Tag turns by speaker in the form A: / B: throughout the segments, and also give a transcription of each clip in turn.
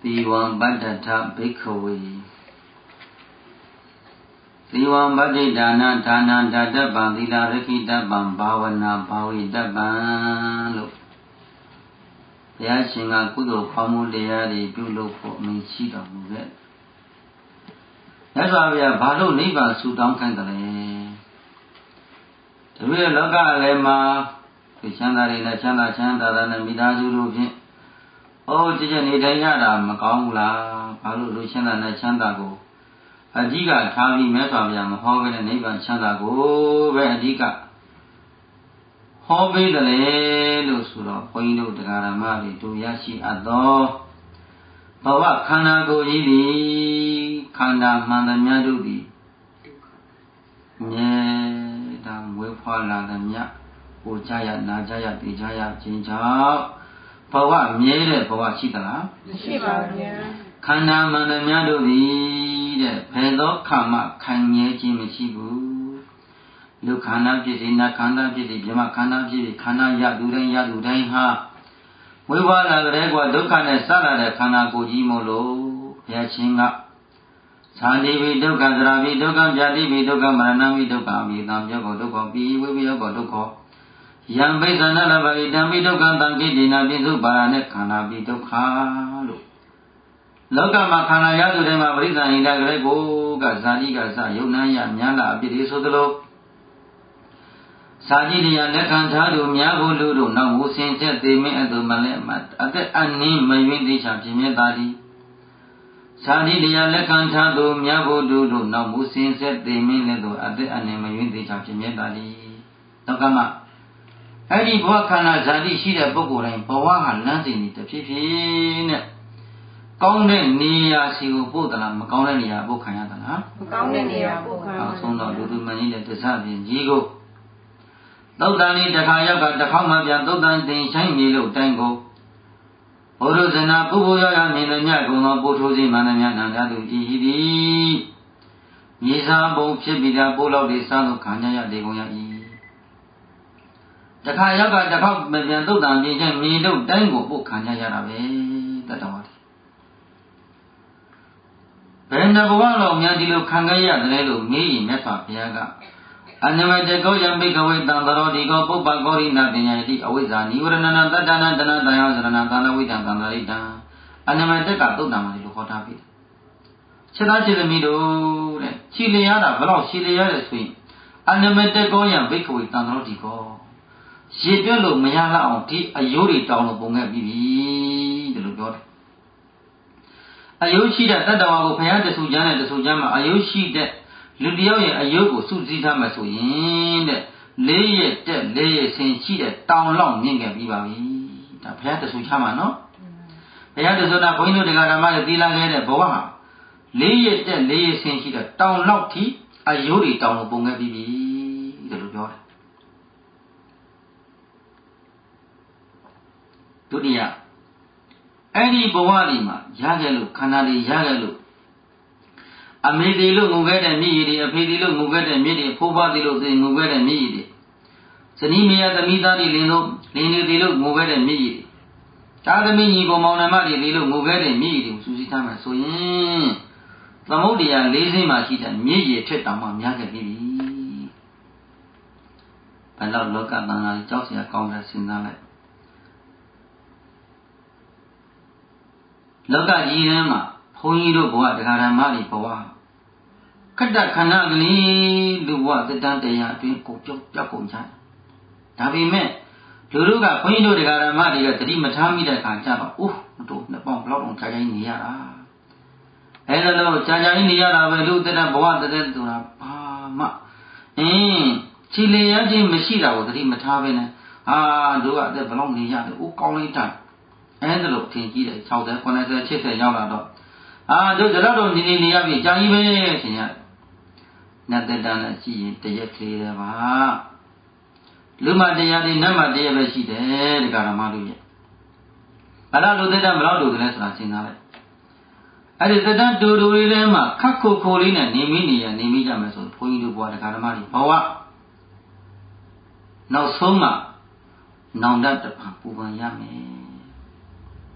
A: Tiwam Badata Bhikkhave Tiwam Badidana Dana Dadaban Dila Rikidaban Bhavana Bhavidaban Look Yashinga Kudo Pamudayari Bulo for Michida Muvet. That's why we are Balo Niba Sudan Kandale. The real Loga Lema, the Chandari, the Chanda Chanda, and the Midazu. Oh, Tijan Idayada, Makaula, Palu Luciana, and Chandago. Adiga, Tavi, Metavia, Mahogany, and Eva Chandago, where Adiga. Hobby the Lelo Sura, Poindo, the Garamari, to Yashi Ado. Bawa Kanago Ili, Kanda Mandamyadudi. Nye, Dam Wipala, the Myak, Ujaya, Najaya, Dijaya, Jinja. Bawa Miele, Bawa Chitala. Kanda Mandamyadudi, Pedo Kama, Kanye Jimichibu. Look, Kana Jiti, Nakanda Jiti, Jama Kana Jiti, Kana Yaduren Yaduren Ha. We were like Regua Dukan Sala, Kana Gojimolo, Yachinga. Sandi Vidukan, Ravi Dukan, Jadi Vidukan, Maranami Dukan, Vidam Yogo Dukan, Bi, we will go Duko. Young Basanala, Vidam Vidukan, Tanki, Dina Bizu, Barane, Kana Viduka. Loka Makana Yadu, Mabrita, Ida Grego, Gazali Gaza, Yunaya, Nyala, Bidisodolo. Sajidia Lekantadu, Miago Ludo, now who sent they may at the Malemat, at the Anni, my windy champion daddy. Sajidia Lekantadu, Miago Ludo, now who sent they may at the Anni, my windy champion daddy. Tokama. Eddie Wakana Zadi, she a book and Powaha, nothing to Pipin. Counted near Sigo Pudalam, Counania Bokayana. Counted near Boka, so not to do many that the Sabian Jigo. Dodani, the Kayaga, the Hamajan, Dodan, the Shangilo, Tango. Orozana, Buya, Milanago, no Botozi, Manana, Nadu, Idi. Yisa, Bo, Chibida, Bolo, the son of Kanya, de Goya. The Kayaga, the Hamajan, Dodan, the Shangilo, Tango, Book Kanya, the Dawati. Pendavalo, Yadilo, Kangaya, the Lelo, me, Mepa, Piaga. And never the go and big away down the road, go, Bogori, nothing, I did always an Uranana, Dana, Diana, with Antanarita. And never the Gato Dama, look what happened. Chadachi the middle, Chiliana, Blau, Chilia, swing. And never the go and big away down the road, go. She bello, Mayala, on tea, a Yuri town of Bonga Bibi, the Lugod. A Yoshi that Dadawa, Payata Sujana, the Sujama, a Yoshi that. Ludio a yogo Suzita Masoyin, lay it, Saint Cheetah, down long, Ninga Vivavi, the Piata Suchama, no? Piata Zona Boino de Garamaya Dila Boa. Lay it, Saint Cheetah, down long tea, a Yuri down of Bonga Bibi, the Lugod. Tudia. Any Boalima, Yagalu, Canadi Yagalu. A medilo moved and me, a pedilo moved and me, Pobadilo, they moved and me. Sanimia the Midani Lino, Linidilo moved and me. Tadami Bomonamari, Lilo moved and me, Susitama, so yin. Lamodia, lazy machita, me, Chetama, Yaga Bibi. I love Loka, Josia Congress in Nale. Loka Yama, Poido Boa, the Haramari Poa. Kada Kanagli, do what the Dante to Jacoja. Tavi me, Luruga, Poido de Garamari, the Dimatami that Kajaba, to the bomb block on Kajaniara. Hello, Kajaniara, will look at a boa the Dentuna. Ma. Chile, Machida was the Dimatavina. Do what the belong the yard, who call it time. And the look, think he saw that when I said Chesa Yala. Do the Lado Niniavi, Jaive, not the Dana, she, the Yakeva. Luma de Yadi, Nama de Yashi, the Garamadu. Allow the Dambrado, the restaurant in Nale. I did that to do Lema, Kako Colina, Nimini, and Nimija, so point to what the Garamadi. Power. Now Soma, now that the Papuan Yame.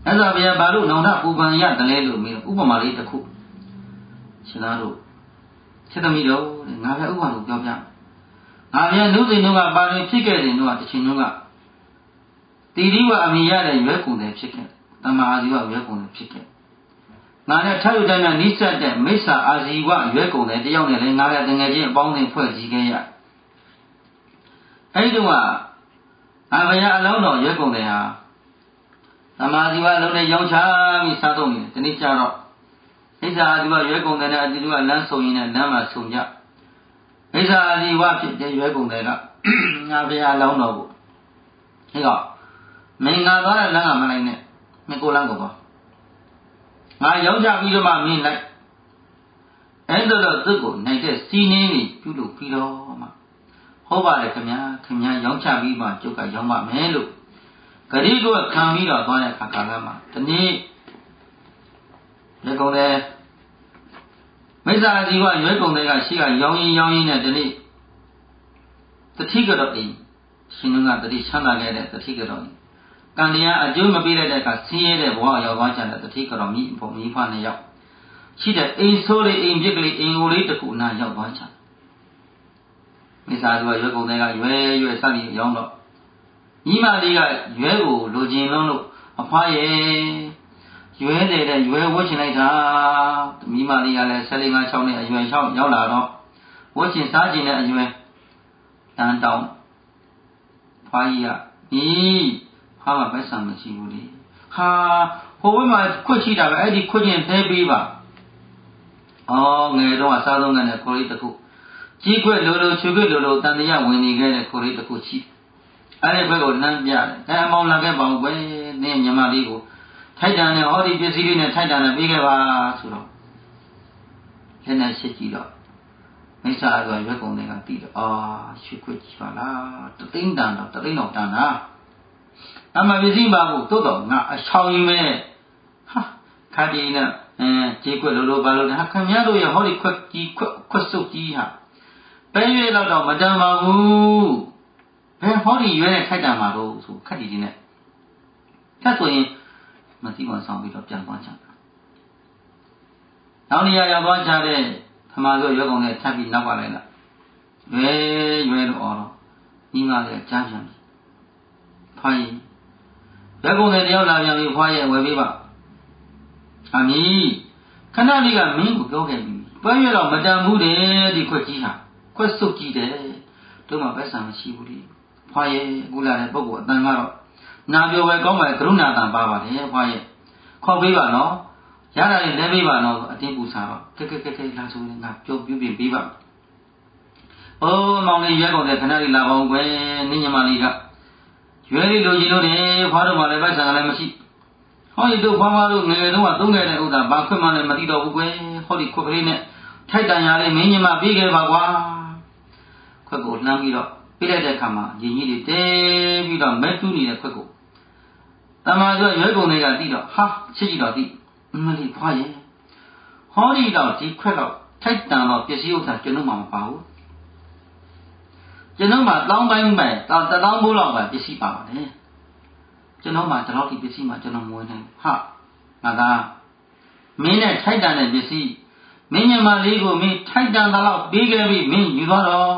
A: အဲ့ဒါဗျာဘာလို့နောင်တပူပန်ရတယ်လဲလို့မေးတော့ဥပမာလေးတစ်ခုရှင်သားတို့ချက်သမီးတို့ငါဗျာဥပမာလို့ပြောပြငါဗျာနှုတ်စဉ်တို့ကပါရင်ဖြစ်ခဲ့တယ်တို့ကတစ်ချိန်တို့ကတိရိဝအမိရတဲ့ရွယ်ကုန်တယ်ဖြစ်ခဲ့တမ္မာအာဇီဝရွယ်ကုန်တယ်ဖြစ်ခဲ့ငါနဲ့ထပ်ယူတဲ့နိစ္စတဲ့မိစ္ဆာအာဇီဝရွယ်ကုန်တယ်တယောက်နဲ့လည်းငါလည်းတငယ်ချင်းအပေါင်းအသင်းဖွဲ့စည်းခဲ့ရအဲ့ဒီတော့အဘယအလုံးတော်ရွယ်ကုန်တယ်ဟာသမာဓိဝအလုံးနဲ့ရောင်းချပြီးစားတော့နေတယ်ဒီနေ့ကျတော့မိစ္ဆာအာဇီဝရွယ်ကုန်တယ်နဲ့အတိတုကလမ်းဆုံရင်းနဲ့လမ်းမှာဆုံကြမိစ္ဆာအာဇီဝဖြစ်တဲ့ရွယ်ကုန်တယ်ကငါဘယအလုံးတော်ကိုဟဲ့ကမင်းငါသွားတဲ့လမ်းကမလိုက်နဲ့မင်းကိုလမ်းကိုသွားငါရောက်ကြပြီးတော့မှမင်းလိုက်အဲ့တော့သူ့ကိုနိုင်တဲ့စီးနှင်းကြီးပြုလို့ပြီးတော့မှဟုတ်ပါတယ်ခင်ဗျာရောင်းချပြီးမှကျုပ်ကရောင်းပါမယ်လို့ဂရိကခံပြီးတော့သွားတဲ့အခါကာလမှာဒီနေ့ရွေးကုန်တယ်မိစ္ဆာဇီဝရွေးကုန်တယ်ကရှိကရောင်းရင်းနဲ့ဒီနေ့တတိကတော့အိမ်ရှင်ကတတိချမ်းသာခဲ့တဲ့တတိကတော့ကံတရားအကျိုးမပေးတဲ့အခါဆင်းရဲတဲ့ဘဝရောက်သွားကြတဲ့တတိကတော့မိဖို့မိဖနဲ့ရောက်ရှိတဲ့အိမ်ဆိုးလေးအိမ်ပြက်ကလေးအိမ်ကိုလေးတစ်ခုနာရောက်သွားကြမိစ္ဆာဇီဝရွေးကုန်တယ်ကရွယ်စသည်ရောင်းတော့ညီမလေးကရွဲကိုလိုချင်လုံးလို့အဖွားရဲ့ရွဲတဲ့ရွဲဝှချင်လိုက်တာမိမလေးကလည်း14 5 6နဲ့အရွယ်6ရောက်လာတော့ဝှချင်စားချင်တဲ့အရွယ်တန်းတောင်းဖွားကြီးကဟာမပဲဆံမရှိဘူးလေဟာဟိုဘက်မှာခွတ်ရှိတာပဲအဲ့ဒီခွတ်ချင်းသေးပေးပါငယ်တော့အစားဆုံးကနေကိုလေးတစ်ခုကြီးခွက်လိုချွေခွက်လိုတန်တရားဝင်နေခဲ့တဲ့ကိုလေးတစ်ခုရှိအဲ့ဒီဘက်ကိုနှမ်းပြတယ်။အမောင်လာခဲ့ပါဦးကွယ်။နင်းညီမလေးကိုထိုက်တန်နဲ့ဟောဒီပစ္စည်းလေးနဲ့ထိုက်တန်နဲ့ပေးခဲ့ပါဆိုတော့လက်နဲ့ရှစ်ကြည့်တော့မိစ္ဆာဆိုရွက်ကုန်တွေကပြီးတော့ရွှေခွက်ကြည့်ပါလားတသိန်းတန်တော့တသိန်းတော့တန်တာအမှပစ္စည်းပါဘူးတိုးတော့ငါအချောင်းကြီးမဲ့ဟာခါဒီနဲ့ကြေးခွက်လိုပါလို့ခင်ဗျားတို့ရဲ့ဟောဒီခွက်ကြီးခွက်စုပ်ကြီးဟာပဲရွေးတော့မတန်ပါဘူးဘယ်ဟောဒီရွဲနဲ့ထိုက်တန်မှာတော့ဆိုခက်တီနဲ့ထပ်ဆိုရင်မသိမှဆောင်ပြီးတော့ပြန်သွားကြတာနောက်နေရာရောက်သွားကြတဲ့ခမာဆိုရွဲကုန်နဲ့ထပ်ပြီးနောက်ပါလိုက်လားရွဲလို့တော့ညီမလေးကြားပြန်ပြီဖွားရင်ရွဲကုန်နဲ့တယောက်လာပြန်ပြီဖွားရဲ့ဝယ်ပေးပါအမီခဏလေးကမင်းကိုပြောခဲ့ပြီပွဲရွဲတော့မတန်ဘူးတဲ့ဒီခွက်ကြီးဟာခွက်စုပ်ကြီးတယ်တို့မှပဲဆံမရှိဘူးလေဖွားရဲ့အခုလာတဲ့ပုဂ္ဂိုလ်အတန်ကတော့နာပြောပဲကောင်းပါလေကရုဏာတန်ပါပါတယ်ဖွားရဲ့ခေါ်ပေးပါနော်ရတာလည်းလဲပေးပါနော်အတင်းပူစားတော့ကဲလာဆိုရင်ငါပြောပြပြပေးပါမောင်လေးရွဲကုန်တဲ့ခဏလေးလာပါဦးကွယ်နင်းညီမလေးကရွဲလေးလိုချင်လို့တယ်ဖွားတော့မှလည်းပိုက်ဆံကလည်းမရှိဟောဒီတို့ဖွားတို့ငယ်ငယ်တုန်းကသုံးခဲ့တဲ့ဥစ္စာဘာခွင့်မှလည်းမသိတော့ဘူးကွယ်ဟောဒီခွက်ကလေးနဲ့ထိုက်တန်ရလေးမင်းညီမပေးခဲ့ပါကွာခွက်ကိုလှမ်းပြီးတော့ပြလိုက်တဲ့အခါမှာရင်ကြီးတွေတဲပြီးတော့မဲတူးနေတဲ့ခွက်ကိုတမန်ဆိုရွေးကုန်တွေကတိတော့ဟာချစ်ကြည့်တော့တိမလေးဖွားရဲ့ဟောဒီတော့ဒီခွက်တော့ထိုက်တန်တော့ပစ္စည်းဥစ္စာကျွန်တော်မှမပါဘူးကျွန်တော်မှတောင်းပိုင်းပဲတောင်းဖို့လောက်ပဲပစ္စည်းပါပါတယ်ကျွန်တော်မှဒီလောက်ဒီပစ္စည်းမှကျွန်တော်မဝင်နိုင်ဟာငါကမင်းနဲ့ထိုက်တန်တဲ့ပစ္စည်းမင်းညမလေးကိုမင်းထိုက်တန်တော့ပေးခဲ့ပြီမင်းယူသွားတော့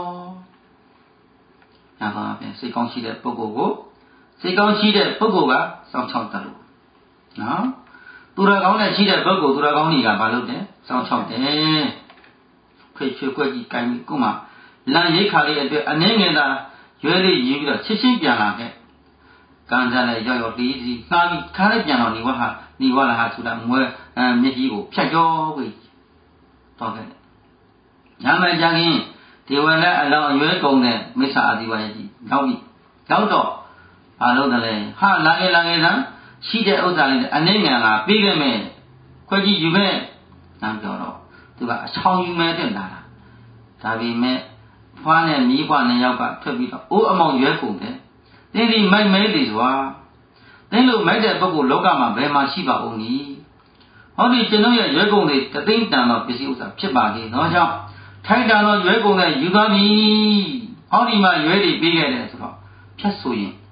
A: ဒါပါပဲစိတ်ကောင်းရှိတဲ့ပုဂ္ဂိုလ်ကိုစိတ်ကောင်းရှိတဲ့ပုဂ္ဂိုလ်ကစောင့်ချောက်တယ်လို့နော်သူရကောင်းနဲ့ရှိတဲ့ပုဂ္ဂိုလ်သူရကောင်းတွေကဘာလုပ်တယ်စောင့်ချောက်တယ်ခွေချွေခွက်ကြီးကိုင်းပြီးကိုမှလမ်းရိတ်ခါလေးအတွက်အနှင်းငယ်သာရွဲလေးရင်းပြီးတော့ချစ်ချင်းပြန်လာခဲ့ကံကြလည်းရောက်တီးစီငှားပြီးခါလိုက်ပြန်တော့နေဝလာဟာဆိုတာမွဲမျက်ကြီးကိုဖြတ်ကျော်ပြီးတော့ခဲ့ညာမကြခင်ဒီဝလက်အလောင်းရွဲကုန်တဲ့မိစ္ဆာအာဇီဝရဲ့ကြီးနောက်တော့ဘာလို့တလဲဟာလာငယ်စမ်းရှိတဲ့ဥစ္စာလေးနဲ့အနှိမ့်ငံလာပြီးခဲ့မယ်ခွက်ကြီးယူခဲ့နမ်းပြောတော့သူကအချောင်းယူမဲ့တဲ့လာတာဒါပေမဲ့ဖွားနဲ့မိဖွားနဲ့ယောက်ကထွက်ပြီးတော့အိုးအမောင်ရွဲကုန်တယ်တင်းဒီမိုက်မဲတွေစွာတင်းလို့မိုက်တဲ့ပုဂ္ဂိုလ်လောကမှာဘယ်မှာရှိပါဦးနီဟောဒီကျွန်တော်ရဲ့ရွဲကုန်တွေတသိန်းတန်တော့ပစ္စည်းဥစ္စာဖြစ်ပါလေတော့ကြောင့်ထိုက်တန်တော့ရွဲကုန်တဲ့ယူသွားပြီဟောဒီမှာရွဲတွေပေးခဲ့တယ်ဆိုတော့ဖြတ်ဆိုရင်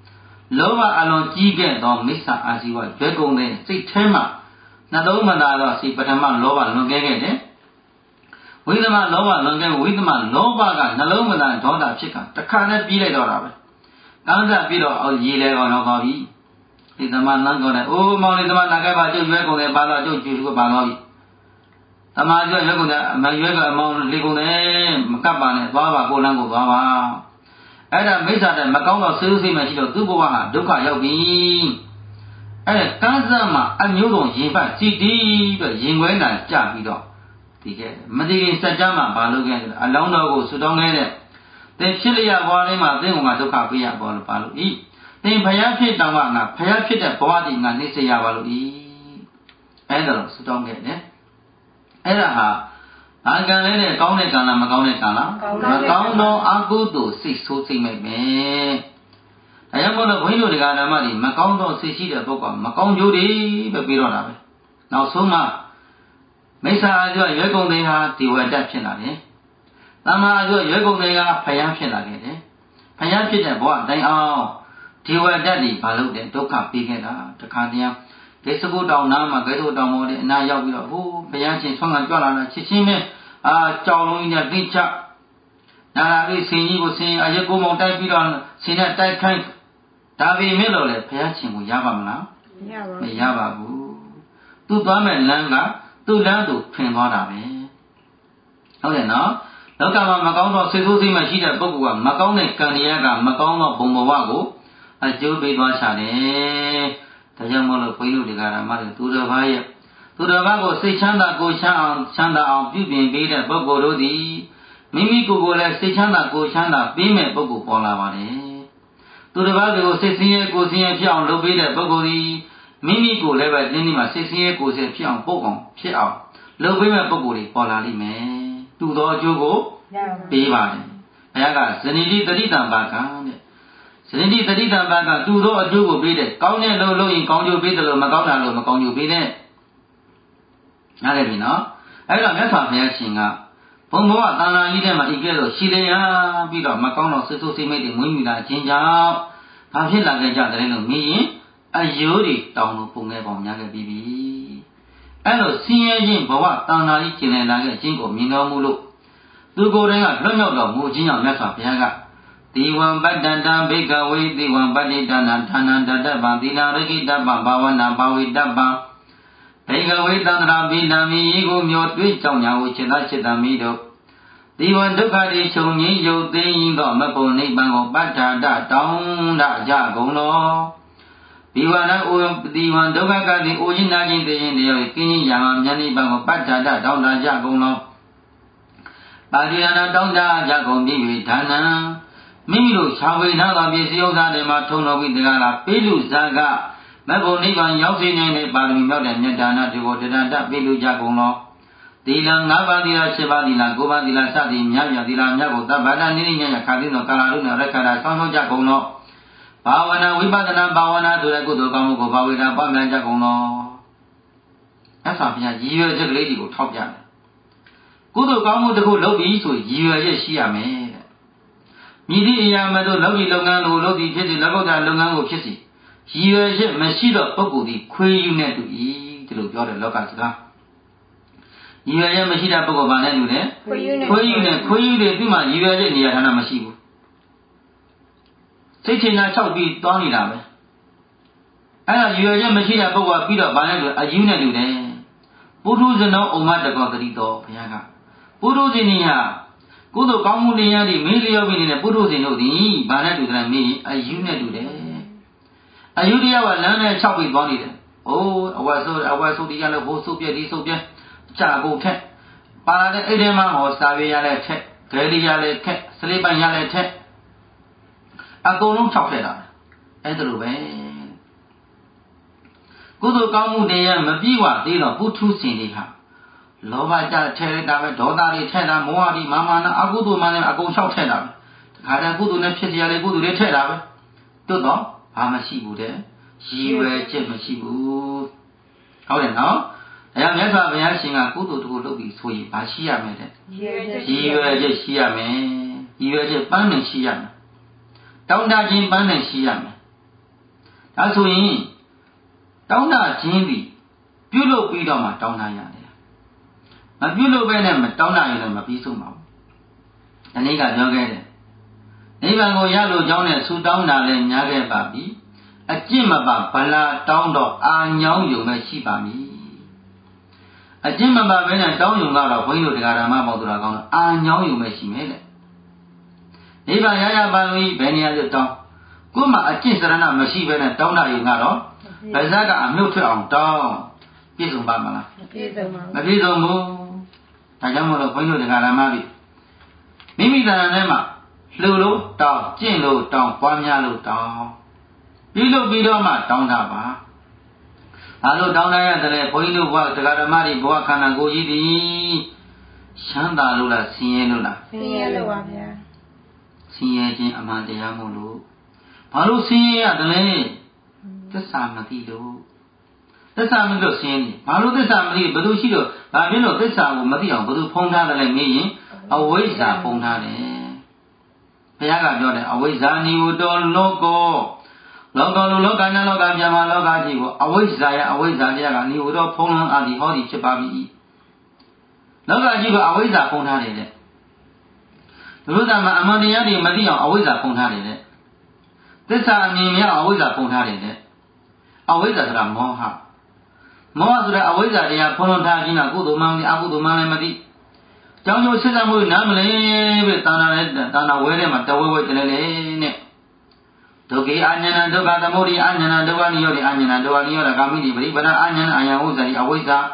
A: လောဘအလွန်ကြီးခဲ့သောမိစ္ဆာအာဇီဝရွယ်ကုန်တဲ့စိတ်ထဲမှာနှလုံးမသာသောစိတ်ပထမလောဘလွန်ခဲ့တယ်ဝိသမလောဘလွန်ခဲ့ဝိသမလောဘကနှလုံးမသာဒေါသဖြစ်ကတခါနဲ့ပြီးလိုက်တော့တာပဲကန်းစားပြီးတော့အော်ရေလဲကောင်တော့သွားပြီဒီသမလန်းကောတဲ့အိုးမောင်လေးသမလာခဲ့ပါကျုပ်ရွယ်ကုန်တယ်ပါတော့ကျုပ်ကျူကပါတော့ပြီသမရွယ်ကုန်တယ်မရွယ်ကအမောင်လေးကုန်တယ်မကပ်ပါနဲ့သွားပါကိုလန်းကိုသွားပါအဲ့ဒါမိစ္ဆာတဲ့မကောင်းတော့စိတ်စိတ်မှရှိတော့သူ့ဘဝဟာဒုက္ခရောက်ပြီအဲ့ကန်းစားမှာအမျိုးစုံရင်ပတ်စီတီးပြီးရင်ခွဲတာကြပြီးတော့ဒီကဲမတိခင်စัจ जा မှာဘာလုပ်ခဲ့လဲအလောင်းတော်ကိုဆူတောင်းခဲ့တဲ့သင်ဖြစ်လျက်ဘဝလေးမှာသင်ကဒုက္ခပေးရပါလို့ပါလို့ဤသင်ဖျားဖြစ်တောင်ကငါဖျားဖြစ်တဲ့ဘဝတည်ငါနှိမ့်စေရပါလို့ဤအဲ့ဒါလို့ဆူတောင်းခဲ့တယ်အဲ့ဒါဟာအာကံလေးနဲ့ကောင်းတဲ့ကံလားမကောင်းတဲ့ကံလားမကောင်းသောအကုသိုလ်စိတ်ဆိုးစိတ်မဲ့ပဲအဲကြောင့်မို့လို့ဘုန်းကြီးတို့ဓမ္မတွေမကောင်းသောစိတ်ရှိတဲ့ပုဂ္ဂိုလ်မကောင်းကျိုးတွေပဲပြီးတော့တာပဲနောက်ဆုံးမှမိစ္ဆာအကျွရွယ်ကုန်တဲ့ဟာဒီဝတ္တဖြစ်လာတယ်။တမ္မာအကျွရွယ်ကုန်တဲ့ဟာဖယားဖြစ်လာခဲ့တယ်။ဖယားဖြစ်တဲ့ဘဝတိုင်အောင်ဒီဝတ္တတွေဘာလို့တဲ့ဒုက္ခပေးခဲ့တာတခါတည်းဂေစကုတောင်နာမှာဂေဆိုတောင်ပေါ်တဲ့အနာရောက်ပြီးတော့ဟိုးဖယားချင်းဆွမ်းကကြွလာတာချစ်ချင်းပဲကြောင်လုံးကြီးနဲ့သိချနာလာပြီးဆင်ကြီးကိုဆင်အရက်ကိုမောင်တိုက်ပြီးတော့ဆင်နဲ့တိုက်ခိုင်းဒါပေမဲ့လို့လေဖယားချင်းကိုရပါမလားမရပါဘူးသူသွားမဲ့လမ်းကသူ့လမ်းသူထွင်သွားတာပဲဟုတ်တယ်နော်လောကမှာမကောင်းသောစိတ်ဆိုးစိတ်မှရှိတဲ့ပုဂ္ဂိုလ်ကမကောင်းတဲ့ကံတရားကမကောင်းသောဘုံဘဝကိုအကျိုးပေးသွားချတယ်ဒါကြောင့်မို့လို့ဘုန်းကြီးတို့ဓမ္မတွေသူတော်ဘာရဲ့သူတော်ဘာကိုစိတ်ချမ်းသာကိုချမ်းသာအောင်ပြုပြင်ပေးတဲ့ပုဂ္ဂိုလ်တို့သည်မိမိကိုယ်ကိုယ်လည်းစိတ်ချမ်းသာကိုချမ်းသာပေးမဲ့ပုဂ္ဂိုလ်ပေါ်လာပါတယ်သူတော်ဘာတွေကိုစိတ်ဆင်းရဲကိုယ်ဆင်းရဲဖြစ်အောင်လုပ်ပေးတဲ့ပုဂ္ဂိုလ်သည်မိမိကိုယ်လည်းပဲတင်းတင်းမှာစိတ်ဆင်းရဲကိုယ်ဆင်းဖြစ်အောင်ပို့အောင်ဖြစ်အောင်လုပ်ပေးမဲ့ပုဂ္ဂိုလ်တွေပေါ်လာလိမ့်မယ်တူသောအကျိုးကိုပေးပါတယ်ဘုရားကဇနိတိတတိတံပါကံတဲ့ဇနိတိတတိတံပါကတူသောအကျိုးကိုပေးတဲ့ကောင်းတဲ့လို့ရင်ကောင်းကျိုးပေးတယ်လို့မကောင်းတာလို့မကောင်းကျိုးပေးတဲ့နားလည်ပြီနော်အဲ့တော့မြတ်စွာဘုရားရှင်ကဘုံဘဝတန်ခါကြီးထဲမှာဤကဲ့သို့ရှိလျာပြီးတော့မကောင်းတော့စိတ်ဆိုးစိတ်မိတ်တွေမွေးမြူလာခြင်းကြောင့်ဘာဖြစ်လာခဲ့ကြတယ်လို့မေးရင်အယိုးတွေတောင်းလို့ပုံငယ်ပေါင်းများခဲ့ပြီးပြီအဲ့လိုဆင်းရဲခြင်းဘဝတန်ခါကြီးကျင်လည်လာခဲ့ခြင်းကိုမြင်တော်မူလို့သူကိုယ်တိုင်ကလွတ်မြောက်တော်မူခြင်းကြောင့်မြတ်စွာဘုရားကတိဝံပတ္တံတံဘိကဝေတိဝံပတ္တိတနာဌာနံတတ္တပံသီလရကိတပံဘာဝနာဘာဝိတပံဘိကဝေသန္တရာပိဏံမိကိုမျိုးတွေးကြောင့်ညာကိုจิตသားจิตတမိတို့ဒီဝံဒုက္ခတွေချုပ်ငြိမ်းရုပ်သိမ်းသောမဘုံနိဗ္ဗာန်ကိုပတ္ထာတတောင်းတကြကုန်လောဒီဝနာအိုဒီဝံဒုက္ခကတိအိုခြင်းနာခြင်းသိရင်တရားကင်းခြင်းရာမှာဉာဏ်နိဗ္ဗာန်ကိုပတ္ထာတတောင်းတကြကုန်လောပါဠိနာတောင်းတကြကုန်ပြီဒါနံမိမိတို့ခြာဝေနာသောပစ္စည်းဥစ္စာတွေမှာထုံတော်ပြီးတကားလားပိလူဇာကမဘုံနိဗ္ဗာန်ရောက်စေနိုင်တဲ့ပါရမီမြောက်တဲ့မြတ်ဒါနတွေကိုတဏ္ဍပိလူကြကုန်လောသီလ၅ပါးသီလ7ပါးသီလ9ပါးသီလစသည်မြတ်မြတ်သီလမြတ်ကိုသဗ္ဗတနိရိညညခါသိသောကာလရုဏရက္ခတာဆောင်းဆောင်ကြကုန်လောဘာဝနာဝိပဿနာဘာဝနာဆိုတဲ့ကုသိုလ်ကောင်းမှုကိုဘာဝေဒပွားများကြကုန်လောအဲ့ဆိုဘုရားရည်ရွယ်ချက်ကလေးတွေကိုထောက်ပြတယ်ကုသိုလ်ကောင်းမှုတစ်ခုလုပ်ပြီးဆိုရည်ရွယ်ချက်ရှိရမယ်တဲ့မြည်သည့်အရာမဲ့တို့လုပ်ပြီးလုပ်ငန်းကိုလုပ်ပြီးဖြစ်စီလက်ကုတ်တာလုပ်ငန်းကိုဖြစ်စီရည်ရွယ်ချက်မရှိတော့ပုဂ္ဂိုလ်ဒီခွေးယူနဲ့တူ၏ဒီလိုပြောတယ်လောကစကားရည်ရွယ်ချက်မရှိတဲ့ပုဂ္ဂိုလ်ဘာနဲ့တူလဲခွေးယူတွေသူ့မှာရည်ရွယ်ချက်နေရာဌာနမရှိဘူးစိတ်ချနာ၆ပြီးတောင်းနေတာပဲအဲ့ဒါရည်ရွယ်ချက်မရှိတဲ့ပုဂ္ဂိုလ်ကပြီးတော့ဘာနဲ့တူအယူနဲ့တူတယ်ပုထုဇနောဥမ္မတကောတတိတော်ဘုရားကပုထုဇဉ်ကြီးဟာကုသိုလ်ကောင်းမှုတရားတွေမင်းလျောပြီးနေတဲ့ပုထုဇဉ်တို့သည်ဘာနဲ့တူတယ်မင်းအယူနဲ့တူတယ်အယူတရားကလမ်းနဲ့၆ပြီးသွားနေတယ်အိုးအဝတ်ဆိုးတရားလည်းဟိုဆုပ်ပြက်ဒီဆုပ်ပြက်အချကုန်ထက်ပါလာတဲ့အဲ့ဒီမှာဟောစာပြေရလဲထက်ဂဲလီရလဲထက်စလေးပိုင်ရလဲထက်အကုန်လုံး၆ထက်တာအဲ့ဒါလိုပဲကုသိုလ်ကောင်းမှုတရားမပြည့်ဝသေးတော့ပုထုဇဉ်တွေဟာလောဘကြထဲလိုက်တာပဲဒေါသတွေထဲတာမောဟတွေမာမာနာအကုသိုလ်မှလည်းအကုန်၆ထက်တာပဲတခါတည်းကုသိုလ်နဲ့ဖြစ်တရားတွေကုသိုလ်တွေထဲတာပဲတို့တော့ဘာမှရှိဘူးတဲ့ရည်ရွယ်ချက်မရှိဘူးဟုတ်တယ်နော်ဒါကြောင့်မြတ်စွာဘုရားရှင်ကကုသိုလ်တစ်ခုလုပ်ပြီးဆိုရင်ဘာရှိရမလဲတဲ့ရည်ရွယ်ချက်ရှိရမယ်ရည်ရွယ်ချက်ပန်းနဲ့ရှိရမယ်တောင်းတခြင်းပန်းနဲ့ရှိရမယ်ဒါဆိုရင်တောင်းတခြင်းသည်ပြုလုပ်ပြီးတော့မှတောင်းတရတယ်မပြုလုပ်ဘဲနဲ့မတောင်းတရင်လည်းမပြီးဆုံးပါဘူးဒီနေ့ကပြောခဲ့တယ်နိဗ္ဗာန်ကိုရလို့ကြောင်းနဲ့ဆူတောင်းတာလည်းများခဲ့ပါပြီအကျင့်မပါဗလာတောင်းတော့အာညောင်းယုံပဲရှိပါမည်အကျင့်မပါဘဲနဲ့တောင်းယုံကတော့ဘုန်းကြီးတို့တရားဓမ္မပေါတော်ကောင်းတော့အာညောင်းယုံပဲရှိမယ်တဲ့နိဗ္ဗာန်ရရပါလို့ဘယ်နေရာကျတောင်းကိုယ်မှာအကျင့်စရဏမရှိဘဲနဲ့တောင်းတယုံကတော့ဗဇက်ကအမြုပ်ထွက်အောင်တောင်းပြည့်စုံပါမလားမပြည့်စုံပါဘူးမပြည့်စုံဘူးဒါကြောင့်မို့လို့ဘုန်းကြီးတို့တရားဓမ္မပြီမိမိတဏ္ဍာထဲမှာလှူလို့တောင်းကျင့်လို့တောင်းပွားများလို့တောင်းပြီးလို့ပြီးတော့မှတောင်းတာပါဘာလို့တောင်းတရတယ်လဲဘုန်းကြီးတို့ဘဝတရားဓမ္မတွေဘဝခန္ဓာကိုယ်ကြီးသည်ချမ်းသာလို့လားဆင်းရဲလို့လားဆင်းရဲလို့ပါဗျာဆင်းရဲခြင်းအမှန်တရားမို့လို့ဘာလို့ဆင်းရဲရတယ်လဲသစ္စာမသိလို့သစ္စာမသိလို့ဆင်းရဲဘာလို့သစ္စာမသိဘယ်သူရှိတော့ဘာဖြစ်လို့သစ္စာကိုမသိအောင်ဘယ်သူဖုံးထားတယ်လဲမေးရင်အဝိဇ္ဇာဖုံးထားတယ်ဘုရားကပြောတယ်အဝိဇ္ဇာနိဝတ္တောလောကောလောကလူလောကနာလောကပြမလောကကြီးကိုအဝိဇ္ဇာယအဝိဇ္ဇာတရားကနိဝတ္တောဖုံးလွှမ်းအသည်ဟောသည်ဖြစ်ပါပြီလောကကြီးကအဝိဇ္ဇာဖုံးထားတယ်တဲ့သူတို့ကမှအမှန်တရားတွေမသိအောင်အဝိဇ္ဇာဖုံးထားတယ်တဲ့သစ္စာအမြင်များအဝိဇ္ဇာဖုံးထားတယ်တဲ့အဝိဇ္ဇာဆိုတာမောဟဆိုတဲ့အဝိဇ္ဇာတရားဖုံးလွှမ်းထားခြင်းကကုသိုလ်မှမသိအကုသိုလ်မှလည်းမသိကြောင်းကျိုးဆက်ဆံမှုနားမလဲပဲတာနာဝဲထဲမှာတဝဲဝဲတလဲလဲနဲ့ဒုက္ခအာဉာဏဒုက္ခသမုဒိအာဉာဏဒုက္ခနိရောဓအာဉာဏဒုက္ခနိရောဓကာမိတိပရိပဒအာဉာဏအာယံဥစ္စာအဝိဇ္ဇာ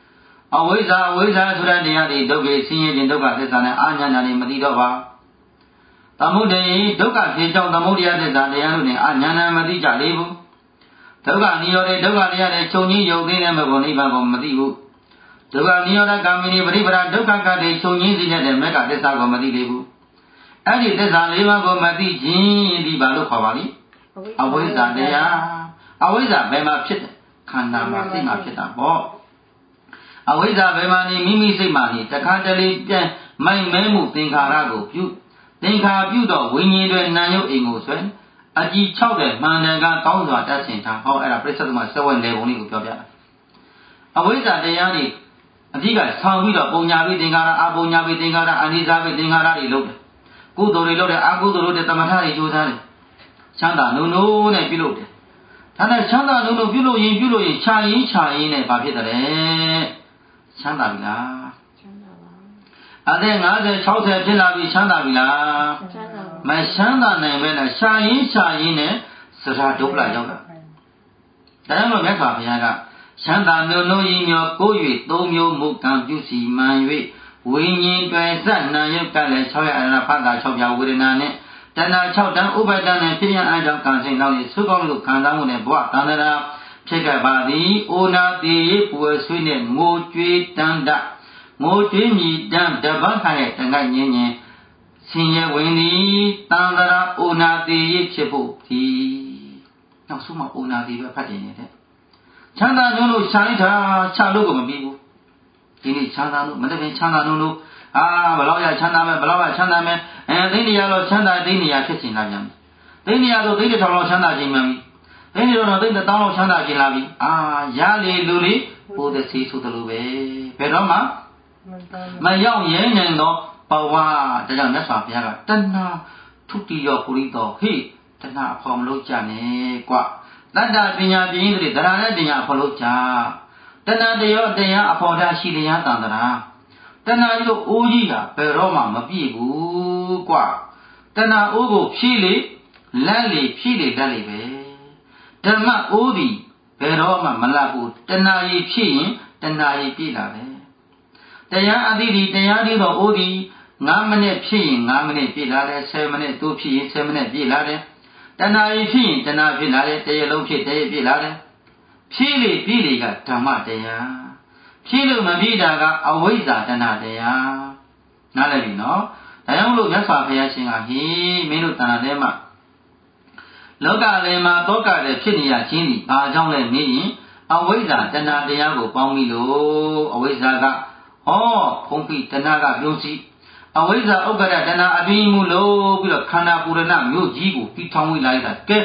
A: ဆိုတဲ့တရားတွေဒုက္ခဆင်းရဲခြင်းဒုက္ခသစ္စာနဲ့အာဉာဏတွေမသိတော့ပါသမုဒိဒုက္ခဖြစ်ကြောင်းသမုဒိယသစ္စာတရားတို့နဲ့အာဉာဏမသိကြလေဘူးဒုက္ခနိရောဓဒုက္ခတရားတွေချုပ်ငြိယုတ်သိတဲ့မဘုံနိဗ္ဗာန်ကိုမသိဘူးဒုက္ခနိရောဓကာမိတိပရိပဒဒုက္ခကတိချုပ်ငြိစေတဲ့မေဃသစ္စာကိုမသိသေးဘူးအဲ့ဒီသစ္စာလေးပါးကိုမသိခြင်းဒီဘာလို့ခေါ်ပါလိအဝိဇ္ဇာတရားအဝိဇ္ဇာဘယ်မှာဖြစ်တယ်ခန္ဓာမှာစိတ်မှာဖြစ်တာပေါ့အဝိဇ္ဇာဘယ်မှာနေမိမိစိတ်မှာနေတခါတလေပြန်မိုက်မဲမှုသင်္ခါရကိုပြုသင်္ခါပြုတော့ဝိညာဉ်တွေနာယုတ်အိမ်ကိုဆွဲအကြည်6တဲ့မှန်တယ်ကကောင်းစွာတတ်ဆင်ထားဟောအဲ့ဒါပြိဿသမစဝဲလေပုံလေးကိုပြောပြတာအဝိဇ္ဇာတရားတွေအဓိကဆောင်းပြီးတော့ပုံညာပြီးသင်္ခါရအပုံညာပြီးသင်္ခါရအနိစ္စပြီးသင်္ခါရတွေလုပ်တယ်ကုသိုလ်တွေလုပ်တယ်အကုသိုလ်လုပ်တယ်တမထတွေကြိုးစားတယ်ချမ်းသာနုံနုံနဲ့ပြုလုပ်တယ်ဒါနဲ့ချမ်းသာနုံနုံပြုလုပ်ရင်ခြာရင်နဲ့ဘာဖြစ်တယ်လဲချမ်းသာပြီလားချမ်းသာပါအသက်50 60ဖြစ်လာပြီချမ်းသာပြီလားချမ်းသာပါမချမ်းသာနိုင်ပဲနဲ့ခြာရင်နဲ့စရာဒုက္ခရောက်တာဒါကြောင့်မြတ်စွာဘုရားကချမ်းသာနုံနုံဤမြောကို၍သုံးမျိုးမူကံပြုစီမှန်၍ဝိညာဉ်တွေစနာယုတ်ကလည်း6ရအရဏဖတ်တာ6ပြဝေဒနာနဲ့တဏှာ6တန်ဥပဒဏ်နဲ့ဖြစ်ရအကြောင်းကံစိတ်နောက်ရသုကောင်းလို့ခံစားမှုနဲ့ဘဝတန္တရာဖြစ်ခဲ့ပါသည်အိုနာတိပူဆွေးနဲ့ငိုကြွေးတန်တငိုကြွေးမြည်တန်တပတ်ခါရဲ့တန်ခိုက်ငင်းဆင်းရဲဝင်သည်တန္တရာအိုနာတိဖြစ်ဖို့ဒီနောက်ဆုံးမှအိုနာတိပဲဖတ်တင်နေတဲ့ချမ်းသာကြလို့ရှာလိုက်တာချလို့ကိုမပြီးဘူးဒီနေ့ချမ်းသာလို့မတပင်ချမ်းသာလို့ဘလောက်ရချမ်းသာမယ်ဘလောက်ရချမ်းသာမယ်သိနေရတော့ချမ်းသာသိနေရဖြစ်ချင်လာပြန်ပြီသိနေရတော့သိတဲ့ထောင်လောက်ချမ်းသာခြင်းမှန်ပြီသိနေတော့သိတဲ့တောင်းလောက်ချမ်းသာခြင်းလာပြီရလေလူလေဘုဒ္ဓစီဆိုတယ်လို့ပဲဘယ်တော့မှမရောက်ရဲနိုင်တော့ဘဝဒါကြောင့်မြတ်စွာဘုရားကတဏှာထုတိယောပုရိသောဟိတဏှာအဖော်မလို့ကြနဲ့ကွတတ္တပညာပြင်းတဲ့တရားနဲ့ပညာအဖော်လို့ကြတဏှာတရားအဖော်တာရှိတရားတန်တရာတဏှာကြီးတို့အိုးကြီးတာဘယ်တော့မှမပြည့်ဘူးကွတဏှာအိုးကိုဖြည့်လေလက်လေဖြည့်လေလက်လေပဲဓမ္မအိုးသည်ဘယ်တော့မှမလတ်ဘူးတဏှာကြီးဖြည့်ရင်တဏှာကြီးပြည့်လာတယ်တရားအသီးဒီတရားဒီတော့အိုးသည်9မိနစ်ဖြည့်ရင်9မိနစ်ပြည့်လာတယ်10မိနစ်သူဖြည့်ရင်10မိနစ်ပြည့်လာတယ်တဏှာကြီးဖြည့်ရင်တဏှာပြည့်လာတယ်တရလုံးဖြည့်တရပြည့်လာတယ်ဖြည့်လေပြည့်လေကဓမ္မတရားဖြည့်လို့မပြည့်တာကအဝိဇ္ဇာတဏှာတရားနားလည်ပြီနော်ဒါကြောင့်လို့မြတ်စွာဘုရားရှင်ကဟေးမင်းတို့တဏှာထဲမှာလောကလည်းမှာတောကလည်းဖြစ်နေရခြင်းဒီဘာကြောင့်လဲမေးရင်အဝိဇ္ဇာတဏှာတရားကိုပေါင်းပြီးလို့အဝိဇ္ဇာကဖုံးပြီးတဏှာကပြုံးစီအဝိဇ္ဇာဥက္ကဋ္ဌတဏှာအပြီးမှုလို့ပြီးတော့ခန္ဓာပူရဏမြို့ကြီးကိုပြီးထောင်းဝေးလိုက်တာကဲ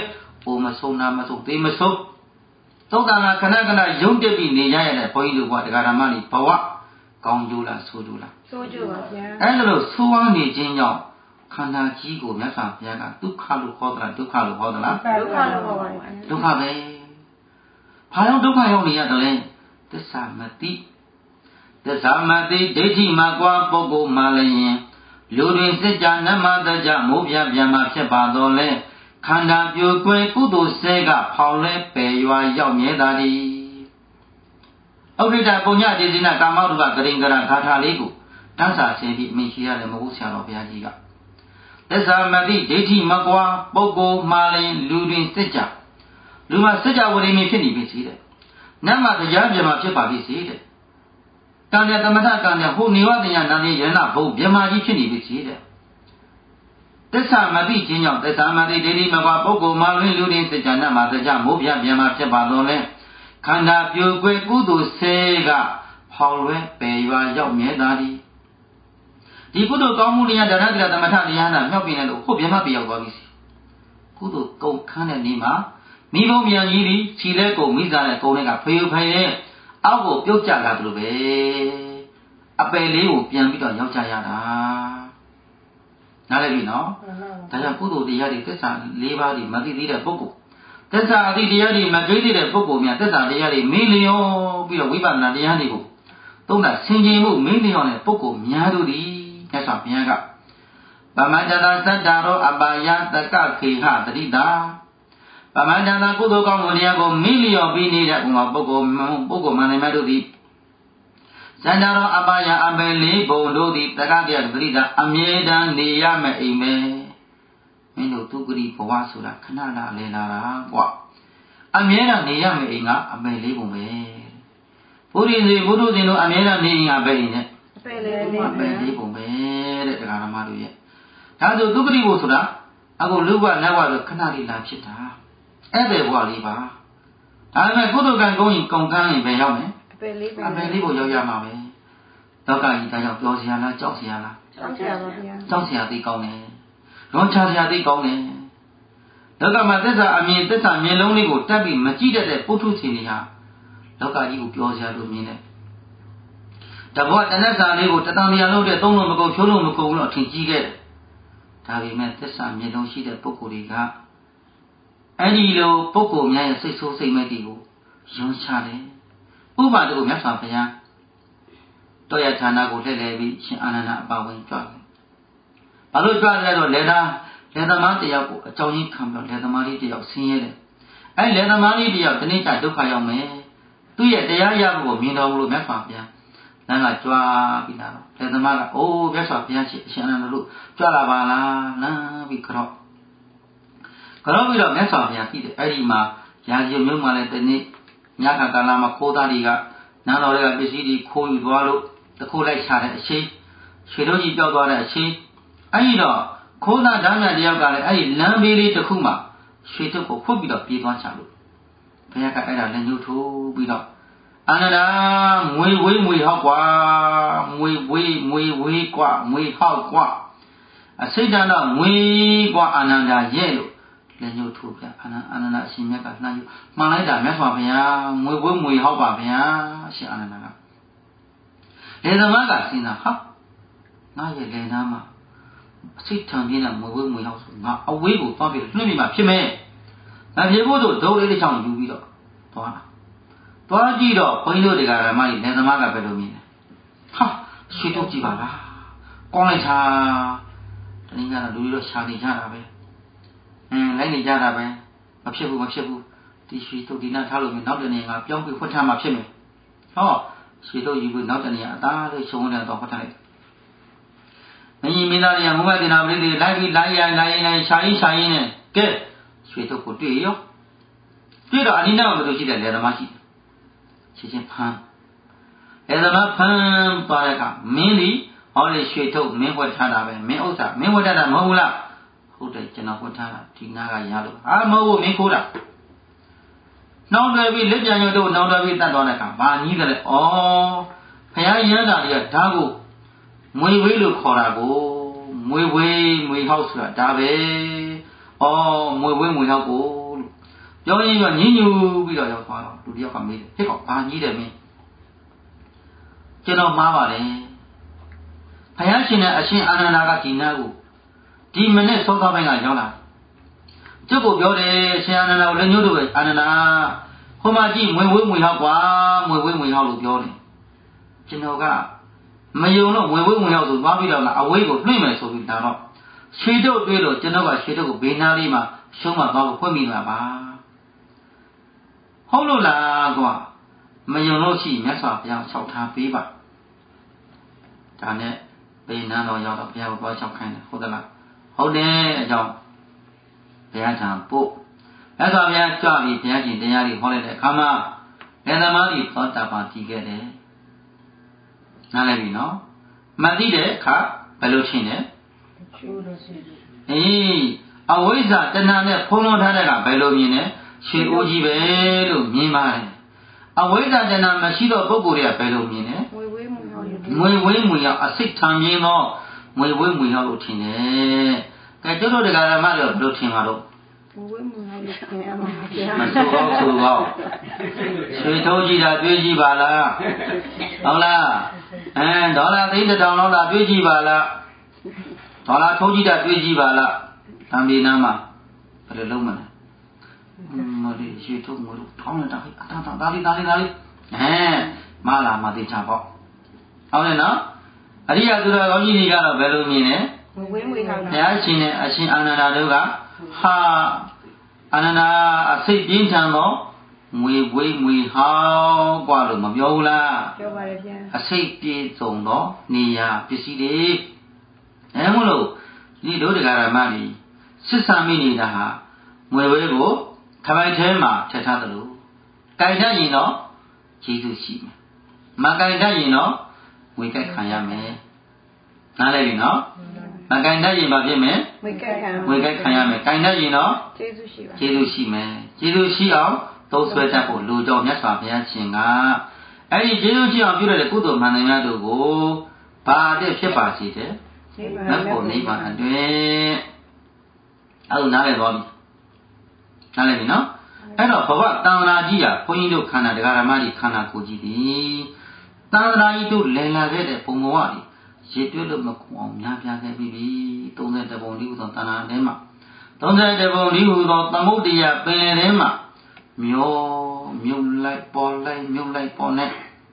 A: ပုံမဆုံးနာမဆုံးသေမဆုံးသုတ်တံကခဏခဏရုံးတက်ပြီးနေရတဲ့ဘုန်းကြီးတို့ကတရားဓမ္မတွေဘဝကောင်းကျိုးလားဆိုးကျိုးလားဆိုးကျိုးပါဗျာအဲ့ဒါလို့ဆိုးဝါးနေခြင်းကြောင့်ခန္ဓာကြီးကိုမြတ်စွာဘုရားကဒုက္ခလို့ခေါ်သလားဒုက္ခလို့ခေါ်သလားဒုက္ခလို့ခေါ်ပါဗျာဒုက္ခပဲဘာလို့ဒုက္ခရောက်နေရတယ်လဲသစ္စာမသိသစ္စာမသိဒိဋ္ဌိမှာကွာပုဂ္ဂိုလ်မှလည်းလူတွေစကြနမတကြမိုးပြပြန်မှာဖြစ်ပါတော့လဲခန္ဓာပြိုကွယ်ကုသိုလ်ဆဲကဖောင်လဲပယ်ရွာရောက်မြဲတာဒီဩဒိတပုညတိစိနကာမောတုကကရင်ကရဂါထာလေးကိုတန်းစာဆင်းပြီးအမိရှိရတယ်မဟုတ်ဆရာတော်ဘုရားကြီးကသစ္စာမသိဒိဋ္ဌိမကွာပုဂ္ဂိုလ်မှလည်းလူတွေစကြလူမှာစကြဝဠာမင်းဖြစ်နေပြီစီတဲ့နတ်မှာတရားပြမှာဖြစ်ပါပြီစီတဲ့ကံနဲ့သမထကံနဲ့ဟိုနေဝတ္တညာနာနေယရဏဘုံပြမာကြီးဖြစ်နေပြီစီတဲ့သစ္စာမသိခြင်းကြောင့်သစ္စာမသိဒိဋ္ဌိမကွာပုဂ္ဂိုလ်မှလည်းလူတွေစကြနတ်မှာစကြမိုးပြပြန်မှာဖြစ်ပါတော့လဲခန္ဓာပြိုကွယ်ကုသိုလ်ဆဲကဖောင်လွဲပယ်ရွာရောက်မြဲတာဒီကုသိုလ်ကောင်းမှုတရားဒါနသီလသမထတရားနာမြောက်ပြင်းတယ်လို့ဟုတ်ပြမပြရောက်သွားပြီစီကုသိုလ်ကုန်ခန်းတဲ့နေ့မှာမိဘမြန်ကြီးဒီခြီလဲကုန်မိစားတဲ့ကုန်တွေကဖေးဖေးရဲ့အောက်ကိုပြုတ်ကျလာတယ်လို့ပဲအပယ်လေးကိုပြန်ပြီးတော့ရောက်ကြရတာနားလည်ပြီနော်ဒါကြောင့်ကုသိုလ်တရားတွေသစ္စာ၄ပါးဒီမသိသေးတဲ့ပုဂ္ဂိုလ်သစ္စာအသိတရားတွေမသိသေးတဲ့ပုဂ္ဂိုလ်များသစ္စာတရားတွေမင်းလျောပြီးတော့ဝိပဿနာတရားတွေကိုသုံးတာဆင်ခြင်မှုမင်းလျောတဲ့ပုဂ္ဂိုလ်များတို့သည်မြတ်စွာဘုရားကပမန္တတာသတ္တရောအပါယတကခေဟတတိတာပမန္တတာကုသိုလ်ကောင်းမှုတရားကိုမင်းလျောပြီးနေတဲ့ပုဂ္ဂိုလ်မှန်တယ်များတို့သည်သန္တာရောအပါယအပယ်လေးဘုံတို့သည်တက္ကပြတတိတာအမြဲတမ်းနေရမယ်အိမ်ပဲမင်းတို့သူဂရိဘဝဆိုတာခဏလာလဲလာတာကွာအမြဲတမ်းနေရမယ်အိမ်ကအပယ်လေးဘုံပဲဘုရားရှင်ဘုဒ္ဓရှင်တို့အမြဲတမ်းနေအိမ်ကပဲအိမ်နဲ့အပယ်လေးဘုံပဲတဲ့တရားဓမ္မတို့ရဲ့ဒါဆိုသူဂရိဘုဆိုတာအခုလူဘနတ်ဘဆိုခဏလေးလာဖြစ်တာအဲ့ဒီဘဝလေးပါဒါပေမဲ့ကုသိုလ်ကံကောင်းရင်ကုန်ကန်းရင်ပဲရောက်မယ်အပယ်လေးဘုံရောက်ရမှာပဲလောကကြီးဒါကြောင့်ပြောစရာလားကြောက်စရာလားကြောက်စရာပါဗျာကြောက်စရာသိကောင်းတယ်လွန်ချစရာသိကောင်းတယ်လောကမှာသစ္စာအမြင်သစ္စာမြင်လုံးလေးကိုတက်ပြီးမကြည့်တတ်တဲ့ပုထုရှင်တွေဟာလောကကြီးကိုပြောစရာလို့မြင်တယ်တဘောတဏ္ဍစာလေးကိုတတန်တရားလုံးတဲ့သုံးလုံးမကုန်ဖြိုးလုံးမကုန်လို့အထင်ကြီးခဲ့တယ်ဒါပေမဲ့သစ္စာမြင်လုံးရှိတဲ့ပုဂ္ဂိုလ်တွေကအဲ့ဒီလိုပုဂ္ဂိုလ်များရဲ့စိတ်ဆိုးစိတ်မဲ့တွေကိုယွန်းချတယ်ဥပမာတို့မြတ်စွာဘုရားတောရဌာနကိုလှည့်လည်ပြီးရှင်အာနန္ဒအပါဝင်ကြွတယ်ဘာလို့ကြွတယ်တော့လက်သမားတယောက်ကိုအကြောင်းရင်းခံပြီးလက်သမားလေးတယောက်ဆင်းရဲတယ်အဲ့လက်သမားလေးတယောက်တနေ့ကျဒုက္ခရောက်မယ်သူ့ရဲ့တရားရဖို့ကိုမြင်တော်မူလို့မြတ်စွာဘုရားလမ်းကကြွပြီးလာတော့လက်သမားကအိုးမြတ်စွာဘုရားရှင်အာနန္ဒတို့ကြွလာပါလားလမ်းပြီးကြောက်ပြီးတော့မြတ်စွာဘုရားကြည့်တယ်အဲ့ဒီမှာရာဇဝမျိုးမှလည်းတနေ့ညခါကာလမှာခိုးသားတွေကနန်းတော်တွေကပစ္စည်းတွေခိုးယူသွားလို့တခိုးလိုက်ချတဲ့အချိန်ရွှေတို့ကြီးပြောက်သွားတဲ့အချိန်အဲ့ဒီတော့ခိုးသားဓာမြတယောက်ကလည်းအဲ့ဒီလမ်းဘေးလေးတစ်ခုမှာရွှေတုပ်ကိုဖွတ်ပြီးတော့ပြေးသွားချလို့ဘုရားကအဲ့ဒါလည်းညှို့ထိုးပြီးတော့အာနန္ဒာငွေဝေးဟောက်ကွာငွေဝေးကွာငွေဟောက်ကွာအစိတ်တန်တော့ငွေကွာအာနန္ဒာရဲ့လို့လည်းညှို့ထိုးပြအာနန္ဒာအရှင်မြတ်ကနှမ်းယူမှန်လိုက်တာမြတ်စွာဘုရားငွေဝေးဟောက်ပါဗျာရှင်အာနန္ဒာကလေသမားကစဉ်းစားဟာငါရဲ့လေနာမှာအစိတ်ထံပြင်းတဲ့ငွေဝေးဟောက်ဆိုငါအဝေးကိုသွားပြီးလွှင့်ပြီးမှဖြစ်မယ်ငါပြေဖို့ဆိုဒုံလေးတစ်ချောင်းယူပြီးတော့သွားကြည့်တော့ဘုန်းကြီးတို့တရားဓမ္မကြီးလေသမားကဘယ်လိုမြင်လဲဟာရွှေတော့ကြည့်ပါလားကောင်းလိုက်တာတနည်းကတော့လူတွေတော့ရှာနေကြတာပဲလိုက်နေကြတာပဲမဖြစ်ဘူးဒီရွှေတော့ဒီနာထားလို့နောက်တနေ့ငါပြောင်းပြီးဖွက်ထားမှဖြစ်မယ်ဟောရွှေတော့ယူပြီးနောက်တနေ့အသားလေးရှုံးတယ်တော့ဖွက်ထားလိုက်မင်းကြီးမင်းသားတွေကမုမတင်နာပရိသေလိုက်ပြီးလိုက်ရင်ရှာရင်နဲ့ကဲရွှေတော့ကိုတွေ့ရောတွေ့တော့အနိနာဘယ်လိုရှိတယ်လေသမားရှိတယ်ချင်းဖမ်းလေသမားဖမ်းသွားတဲ့အခါမင်းဒီဟောလေရွှေထုတ်မင်းဝတ်ထားတာပဲမင်းဥစ္စာမင်းဝတ်ထားတာမဟုတ်ဘူးလားဟုတ်တယ်ကျွန်တော်ဝတ်ထားတာဒီနာကရလို့မဟုတ်ဘူးမင်းခိုးတာနှောင်းတယ်ပြီးလက်ပြန်ရုံတို့နှောင်းတယ်ပြီးတတ်သွားတဲ့အခါဘာကြီးတယ်လဲဩဖယားရမ်းတာတွေကဓာတ်ကိုငွေဝေးလို့ခေါ်တာကိုငွေဝေးဟောက်ဆိုတာဒါပဲဩငွေဝေးဟောက်ကိုလို့ပြောရင်းကညင်းညူပြီးတော့ရောက်သွားတော့လူတယောက်ကမေးတယ်ဟဲ့ကောင်ဘာကြီးတယ်မင်းကျွန်တော်မှားပါတယ်ဘုရားရှင်နဲ့အရှင်အာနန္ဒာကဒီနာကိုဒီမနေ့စောစောပိုင်းကရောက်လာကျုပ်ကိုပြောတယ်ရှင်အာနန္ဒာကိုလည်းညှို့တော့ပဲအာနန္ဒာဟိုမှာကြည့်မွေဝေးမွေဟောက်ကွာမွေဝေးမွေဟောက်လို့ပြောတယ်ကျွန်တော်ကမယုံတော့မွေဝေးမွေဟောက်ဆိုသွားပြီးတော့ငါအဝေးကိုလွှင့်မယ်ဆိုပြီးဒါတော့ရွှေတို့တွေးလို့ကျွန်တော်ကရွှေတို့ကိုဘေးနားလေးမှာရှုံးမှသွားဖို့ဖွင့်မိမှာပါဟုတ်လို့လားကွာမယုံလို့ရှိမြတ်စွာဘုရားလျှောက်ထားပေးပါဒါနဲ့ဘေးနားတော်ရောက်တော့ဘုရားကိုသွားလျှောက်ခိုင်းတယ်ဟုတ်သလားဟုတ်တယ်အကြောင်းဘုရားထံပို့မြတ်စွာဘုရားကြွပြီးဘုရားရှင်တရားတွေဟောလိုက်တဲ့အခါမှာလက်သမားကြီးသောတာပန်တည်ခဲ့တယ်နားလည်ပြီနော်မှတ်သိတဲ့အခါဘယ်လိုရှင်းလဲအေးအဝိဇ္ဇာတဏှာနဲ့ဖုံးလွှမ်းထားတဲ့ကဘယ်လိုမြင်လဲရွှေအိုးကြီးပဲလို့မြင်ပါတယ်အဝိဇ္ဇာတဏှာမရှိတော့ပုဂ္ဂိုလ်တွေကဘယ်လိုမြင်လဲမွေဝေးမွေရောက်အစိတ်ထံမြင်တော့မွေဝေးမွေရောက်လို့ထင်တယ်ကဲကျတို့တရားဓမ္မတွေဘယ်လိုထင်မှာတော့မွေဝေးမွေရောက်လို့ထင်ရမှာမဆိုတော့ရွှေထိုးကြည့်တာတွေးကြည့်ပါလားဟုတ်လားဒေါ်လာသိန်းတစ်ထောင်လောက်လာတွေးကြည့်ပါလားဒေါ်လာထိုးကြည့်တာတွေးကြည့်ပါလားတံပြေနာမှာဘယ်လိုလုံးမလဲမလေးရွှေထုတ်ငွေလို့ထောင်းနေတာအတားသားလေးမလာမသေးချပေါ့ဟုတ်တယ်နော်အရိယသူတော်ကောင်းကြီးတွေကတော့ဘယ်လိုမြင်လဲဝင်းဝေးဟောင်းတာဘုရားရှင်နဲ့အရှင်အာနန္ဒာတို့ကဟာအာနန္ဒာအစိတ်ပြင်းထန်သောငွေဝေးငွေဟောင်းกว่าလို့မပြောဘူးလားပြောပါတယ်ဗျာအစိတ်ပြေဆုံးသောနေရာပစ္စည်းတွေမလို့ဒီတို့တရားဓမ္မတွေစစ်ဆာမိနေတာဟာငွေဝေးကိုခပိုင်ထဲမှာထည့်ထားသလိုကြိုက်တတ်ရင်တော့ကျေးဇူးရှိမယ်မကြိုက်တတ်ရင်တော့ဝေကြိုက်ခံရမယ်နားလည်ပြီနော်မကြိုက်တတ်ရင်ဘာဖြစ်မယ်ဝေကြိုက်ခံရမယ်ကြိုက်တတ်ရင်တော့ကျေးဇူးရှိမယ်ကျေးဇူးရှိအောင်သုံးဆွဲတတ်ဖို့လူတော်မြတ်စွာဘုရားရှင်ကအဲ့ဒီကျေးဇူးရှိအောင်ပြုတဲ့ကုသိုလ်မှန်သမျှတို့ကိုဘာတဲ့ဖြစ်ပါစေတဲ့မဖို့နိဗ္ဗာန်အတွင်းအဲ့လိုနားလည်သွားပြီနားလည်ပြီနော်အဲ့တော့ဘဝတန်ត្រာကြီးကဘုန်းကြီးတို့ခန္ဓာတရားဓမ္မတွေခန္ဓာကိုယ်ကြီးဒီတန်ត្រာကြီးတို့လည်လာခဲ့တဲ့ပုံဘဝတွေရေတွက်လို့မကုန်အောင်များပြားခဲ့ပြီ30ပုံဒီဟူသောတန်ត្រာထဲမှာ30ပုံဒီဟူသောသမုဒ္ဒရာပင်လယ်ထဲမှာမြုပ်လိုက်ပေါ်လိုက်မြုပ်လိုက်ပေါ်နဲ့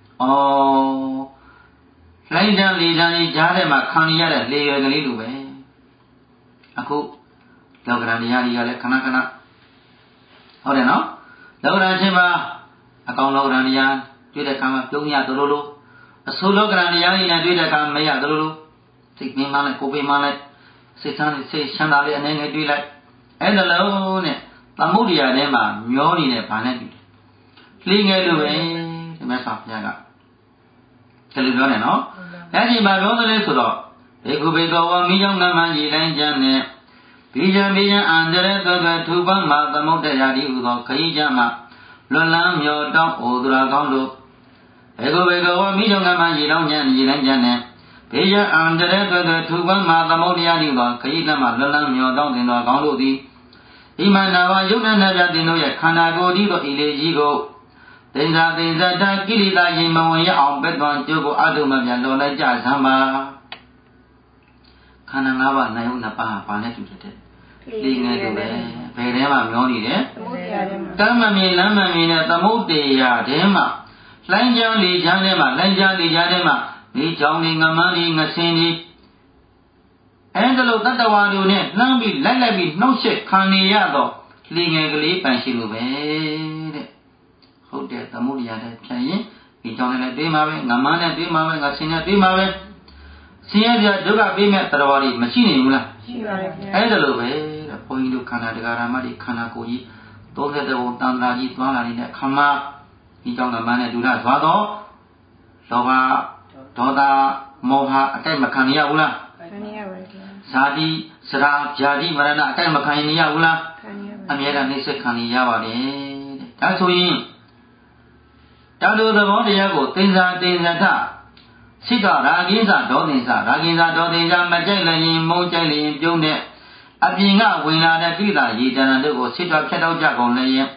A: လိုင်းတန်းလေးတန်းကြီးကြားထဲမှာခံရတဲ့လေရွယ်ကလေးလိုပဲအခုလောကရန်တရားတွေကလည်းခဏခဏဟုတ်တယ်နော်လောကရန်ချင်းမှာအကောင်လောကရန်တရားတွေ့တဲ့အခါမှာပြုံးရသလိုလိုအဆိုးလောကရန်တရားတွေနဲ့တွေ့တဲ့အခါမရသလိုလိုစိတ်ပင်မလိုက်ကိုယ်ပင်မလိုက်စိတ်ဆန်းစိတ်ချမ်းသာလေးအနေနဲ့တွေ့လိုက်အဲ့ဒါလုံးနဲ့သမုဒ္ဒရာထဲမှာမျောနေတဲ့ဘာနဲ့တူတယ်လှိငယ်လိုပဲဒီမြတ်စွာဘုရားကဒီလိုပြောနေနော်အဲ့ဒီမှာပြောသလဲဆိုတော့ဘေကုဘေကောဝမိယောငမရေတိုင်းကျမ်းနဲ့ဘိယံအန္တရသကထူပမသမုဒ္ဒရာတိဟူသောခရီးကြမှာလွန်လန်းမြော်တောင်းဩသူရာကောင်းတို့ဘေကုဘေကောဝမိယောငမရေတိုင်းကျမ်းနဲ့ဘိယံအန္တရသကထူပမသမုဒ္ဒရာတိဟူသောခရီးကြမှာလွန်လန်းမြော်တောင်းတင်တော်ကောင်းတို့သည်ဣမနာဝယုတ်နာပြတင်တို့ရဲ့ခန္ဓာကိုယ်ဒီတို့ဤလေကြီးကိုသင်္ဇာတကိလေသာရင်မဝင်ရအောင်ဘက်သွန်ကျိုးကိုအတုမပြလောလိုက်ကြစမ်းပါခန္ဓာ၅ပါးနာယုနှစ်ပါးဘာနဲ့တူတဲ့လေငယ်တို့ပဲဘယ်ထဲမှာမျောနေတယ်ကမ်းမမြင်လမ်းမမြင်တဲ့သမုဒ္ဒေယထဲမှာလိုင်းချမ်းလေချမ်းထဲမှာလိုင်းချမ်းလေချမ်းထဲမှာမိချောင်းတွေငမန်းတွေငဆင်းတွေအဲ့ဒါလို့တတ္တဝါတို့နဲ့နှမ်းပြီးလိုက်ပြီးနှောက်ယှက်ခံနေရတော့လေငယ်ကလေးပန်ရှိလို့ပဲတဲ့ဟုတ်တယ်သမုဒ္ဒရာတဲ့ဖြတ်ရင်ဒီကြောင့်လည်းတွေးမှာပဲငမန်းနဲ့တွေးမှာပဲငဆင်းနဲ့တွေးမှာပဲဆင်းရဲကြဒုက္ခပေးမဲ့တရားဝါတွေမရှိနေဘူးလားရှိပါတယ်ဗျာအဲ့ဒါလို့ပဲတဲ့ဘုန်းကြီးတို့ခန္ဓာတရားဓမ္မတွေခန္ဓာကိုယ်ကြီး30ပုံတန်ត្រာကြီးသွားလာနေတဲ့ခမဒီကြောင့်ငမန်းနဲ့ဒုရသွားတော့လောဘဒေါသမောဟအတိုက်မခံရဘူးလားခံရပါတယ်ဗျာဇာတိစရာဗျာတိမရဏအတိုက်မခံရဘူးလားခံရပါအမြဲတမ်းနှိစ္စခံရပါတယ်တဲ့ဒါဆိုရင်တန်တို့သဘောတရားကိုသင်္ဇာထစိတ်ကရာဂိဉ္စဒေါသင်္စမကြိုက်လည်းမုန်းကြိုက်လည်းပြုံးတဲ့အပြင်ကဝင်လာတဲ့ကိလေသာရေတဏ္ဍတို့ကိုစိတ်တော်ဖြတ်တော့ကြကုန်လည်း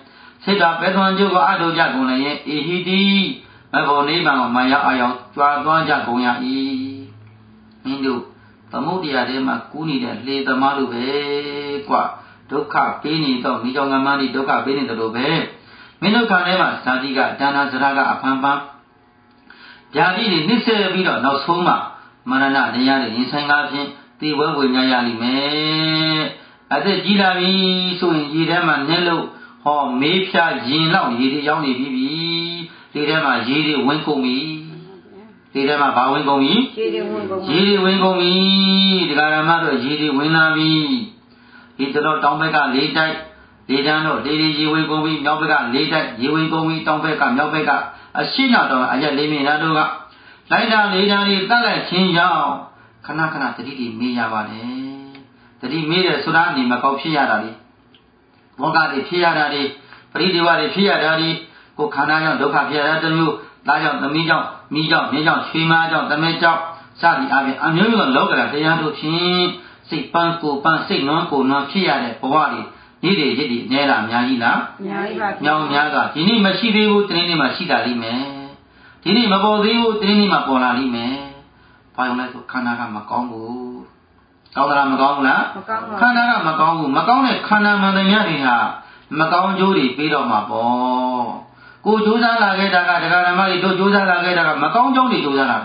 A: စိတ်ကပဲသွန်ကျုပ်ကအထုကြကုန်လည်းရဲ့အေဟိတိမဘောနိဗ္ဗာန်ကိုမရအောင်ကြွားသွားကြကုန်ရ၏မင်းတို့သမုဒ္ဒရာထဲမှာကူးနေတဲ့လေသမားတို့ပဲကွာဒုက္ခပေးနေတော့မိကြောင့်ငမန်းဒီဒုက္ခပေးနေတယ်လို့ပဲမင်းတို့ခါထဲမှာဇာတိကဒါနာစရကအဖန်ဖန်ဗျာတိတွေနှိမ့်ဆက်ပြီးတော့နောက်ဆုံးမှာမရဏတရားတွေရင်ဆိုင်ကားဖြင့်သေဝဝိညာဉ်ရလိမ့်မယ်အသက်ကြီးလာပြီဆိုရင်ရေထဲမှာနှက်လို့ဟောမေးဖြာရင်လောက်ရေတွေရောက်နေပြီလေထဲမှာရေတွေဝင်ကုန်ပြီလေထဲမှာဘာဝင်ကုန်ပြီရေတွေဝင်ကုန်ပြီတရားဓမ္မတို့ရေတွေဝင်လာပြီဒီတော့တောင်ဘက်က၄တိုက်လေတန်းတော့လေရေဝင်ကုန်ပြီမြောက်ဘက်က၄တိုက်ရေဝင်ကုန်ပြီတောင်ဘက်ကမြောက်ဘက်ကအရှိနောက်တော့အရက်၄မိနစ်တို့ကလိုက်တာလေတန်းလေးတက်လိုက်ချင်းရောက်ခဏခဏတတိတိမေးရပါတယ်တတိမေးတယ်ဆိုတာအနေမကောက်ဖြစ်ရတာလေဘောဂတွေဖြစ်ရတာတွေပရိဒီဝတွေဖြစ်ရတာတွေကိုခန္ဓာကြောင့်ဒုက္ခဖြစ်ရတာတစ်မျိုးသားကြောင့်သမီးကြောင့်မိကြောင့်မြင်းကြောင့်ရွှေမားကြောင့်သမက်ကြောင့်စသည်အပြင်အမျိုးမျိုးလောကဓာတ်တရားတို့ဖြင့်စိတ်ပန်းကိုပန်းစိတ်နွမ်းကိုနွမ်းဖြစ်ရတဲ့ဘဝတွေဒီတွေရစ်တွေနဲတာအများကြီးလားအများကြီးပါညောင်များကဒီနေ့မရှိသေးဘူးတနေ့နေ့မှရှိတာလိမ့်မယ်ဒီနေ့မပေါ်သေးဘူးတနေ့နေ့မှပေါ်လာလိမ့်မယ်ဘာလို့လဲဆိုခန္ဓာကမကောင်းဘူးကောင်းသလားမကောင်းဘူးလားမကောင်းပါဘူးခန္ဓာကမကောင်းဘူးမကောင်းတဲ့ခန္ဓာမှန်တယ်များတွေဟာမကောင်းကျိုးတွေပြီးတော့မှာပေါ့ကိုကြိုးစားလာခဲ့တာကဒကာဓမ္မတွေတို့ကြိုးစားလာခဲ့တာကမကောင်းကျိုးတွေကြိုးစားလာ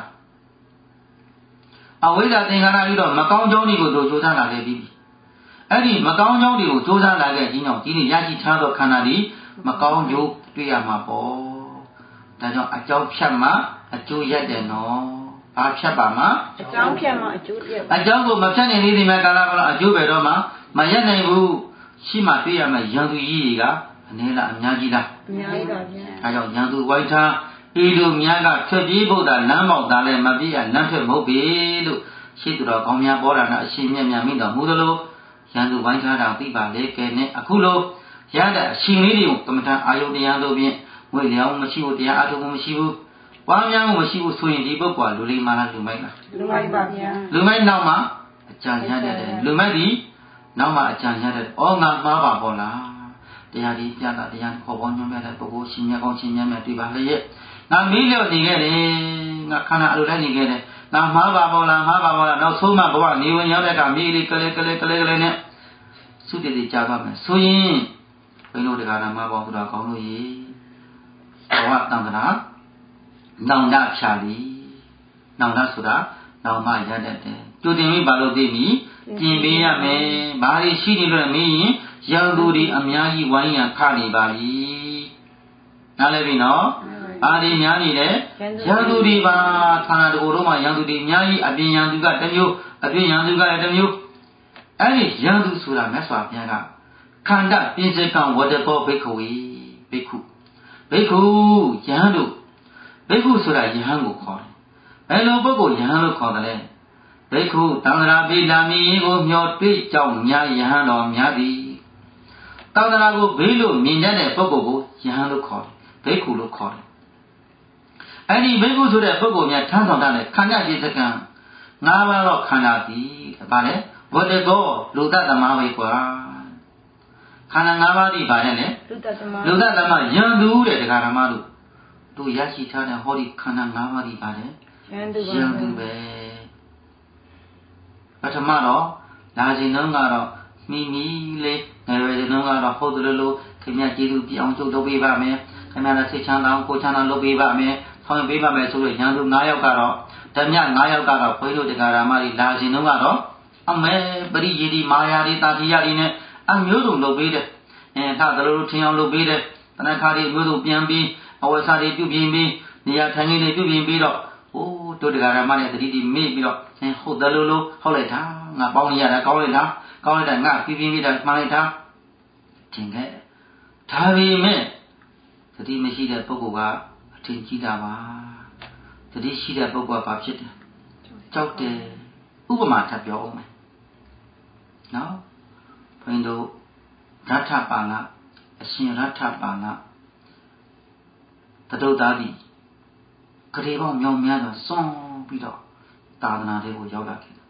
A: အဝိဇ္ဇာသင်္ခါရပြီးတော့မကောင်းကျိုးတွေကိုတို့ကြိုးစားလာခဲ့ပြီအဲ့ဒီမကောင်းကျိုးတွေကိုကြိုးစားလာခဲ့ခြင်းကြောင့်ဒီနေ့ရရှိထားသောခန္ဓာဒီမကောင်းကျိုးတွေ့ရမှာပေါ့ဒါကြောင့်အကြောင်းဖြတ်မှအကျိုးရတယ်နော်ဘာဖြတ်ပါမှာအကြောင်းဖြတ်မှအကျိုးရအကြောင်းကိုမဖြတ်နိုင်သေးသည်မှာကာလကအကျိုးပဲတော့မှမရနိုင်ဘူးရှိမှတွေ့ရမယ်ရန်သူကြီးတွေကအနည်းလားအများကြီးလားအများကြီးပါဗျာအဲကြောင့်ရန်သူဝိုင်းထားဤလိုများကထွက်ပြေးဖို့သာလမ်းပေါက်တာလည်းမပြည့်ရလမ်းထွက်မဟုတ်ပေလို့ရှိသူတော်ကောင်းများပေါ်တာနဲ့အရှင်မြတ်များမိတော်မူသလိုရန်သူဝိုင်းထားတာပြပါလေကဲနဲ့အခုလိုရတဲ့အရှင်လေးတွေကိုကမ္မထာအာယုတရားတို့ဖြင့်ငွေလျောင်းမရှိဘူးတရားအထုံးမရှိဘူးပွားများမှုမရှိဘူးဆိုရင်ဒီပုဂ္ဂိုလ်လူလိမ္မာလားလူမိုက်လားလူမိုက်ပါဗျာလူမိုက်နောက်မှာအကြံရတဲ့လူမိုက်ဒီနောက်မှအကြံရတဲ့ဩငါမှားပါပေါ့လားတရားဒီပြတာတရားခေါ်ပေါင်းညွှန်ပြတဲ့ပုဂ္ဂိုလ်ရှင်မြတ်ကောင်းရှင်မြတ်မြတ်တွေ့ပါလေရဲ့ငါမေးလျော့နေခဲ့တယ်ငါခန္ဓာအလိုလိုက်နေခဲ့တယ်ငါမှားပါပေါ့လားမှားပါပေါ့လားနောက်ဆုံးမှဘဝနေဝင်ရောက်တဲ့ကမေးလေးကလေးနဲ့သုတတိကြားသွားမယ်ဆိုရင်ဘယ်လိုတရားဓမ္မပေါင်းသူတော်ကောင်းလို့ရေဘဝတန်ခါနောင်တဖြာသည်နောင်တဆိုတာနောင်မှရတတ်တယ်ကြိုတင်ပြီးဘာလို့သိပြီပြင်ပေးရမယ်ဘာတွေရှိနေလို့မင်းရင်ရန်သူတွေအများကြီးဝိုင်းရန်ခနေပါပြီနားလည်ပြီနော်အားဒီများနေတယ်ရန်သူတွေပါဌာနတကူတို့မှာရန်သူတွေအများကြီးအပြင်ရန်သူကတစ်မျိုးအပြင်ရန်သူကလည်းတစ်မျိုးအဲ့ဒီရန်သူဆိုတာမြတ်စွာဘုရားကခန္ဓာပြင်စေကံဝတ္တကောဘိက္ခဝေဘိက္ခုယဟန်တို့ဘိက္ခုဆိုတာယဟန်ကိုခေါ်တယ်ဘယ်လိုပုဂ္ဂိုလ်ယဟန်လို့ခေါ်တယ်လဲဘိက္ခုတန္တရာပိလာမီကိုမျှော်တွေ့ကြောင့်များယဟန်တော်များသည်တန္တရာကိုဘေးလို့မြင်တတ်တဲ့ပုဂ္ဂိုလ်ကိုယဟန်လို့ခေါ်တယ်ဘိက္ခုလို့ခေါ်တယ်အဲ့ဒီဘိက္ခုဆိုတဲ့ပုဂ္ဂိုလ်များထမ်းဆောင်တဲ့ခန္ဓာပြည့်စကံ၅ပါးတော့ခန္ဓာသည်ဗါလဲဝတ္တကောလူတ္တသမားပဲကွာခန္ဓာ၅ပါးဒီဗါလဲလေလူတ္တသမားယံသူတဲ့တရားဓမ္မတို့ရရှိထားတဲ့ဟောဒီခန္ဓာ၅ပါးဒီဗါလဲယံသူပဲပထမတော့လာခြင်းတုန်းကတော့မိမိလေးငယ်ရွယ်ခြင်းတုန်းကတော့ဟုတ်တယ်လို့ခင်ဗျာကျေးဇူးပြအောင်ကျုပ်လုပ်ပေးပါမယ်ခင်ဗျာလည်းစိတ်ချမ်းသာကိုချမ်းသာလုပ်ပေးပါမယ်ဆောင်ပေးပါမယ်ဆိုလို့ရန်သူ9ယောက်ကတော့ဓမြ9ယောက်ကတော့ဘုန်းကြီးတို့တရားဓမ္မတွေလာခြင်းတုန်းကတော့အမေပရိယေဒီမာယာတွေတာတိယတွေနဲ့အမျိုးစုံလုပ်ပေးတယ်ဒါသလိုလိုထင်အောင်လုပ်ပေးတယ်တဏှာတွေအမျိုးစုံပြန်ပြီးအဝဆာတွေပြုပြင်ပြီးနေရာထိုင်ခင်းတွေပြုပြင်ပြီးတော့တို့တရားဓမ္မတွေတတိတိမေ့ပြီးတော့ဟုတ်တယ်လို့ဟုတ်လိုက်တာငါပေါင်းရတာကောင်းလိုက်တာငါပြင်းပြီးတာမှန်လိုက်တာထင်ခဲ့ဒါပေမဲ့သတိမရှိတဲ့ပုဂ္ဂိုလ်ကအထင်ကြီးတာပါသတိရှိတဲ့ပုဂ္ဂိုလ်ကဘာဖြစ်တယ်ကြောက်တယ်ဥပမာထပ်ပြောအောင်မယ်နော်ဘုန်းတို့ရထပါဏအရှင်ရထပါဏတတုသားသည်ကလေးပေါင်းမြောင်များစွာစွန့်ပြီးတော့သာသနာတွေကိုရောက်လာခဲ့တယ်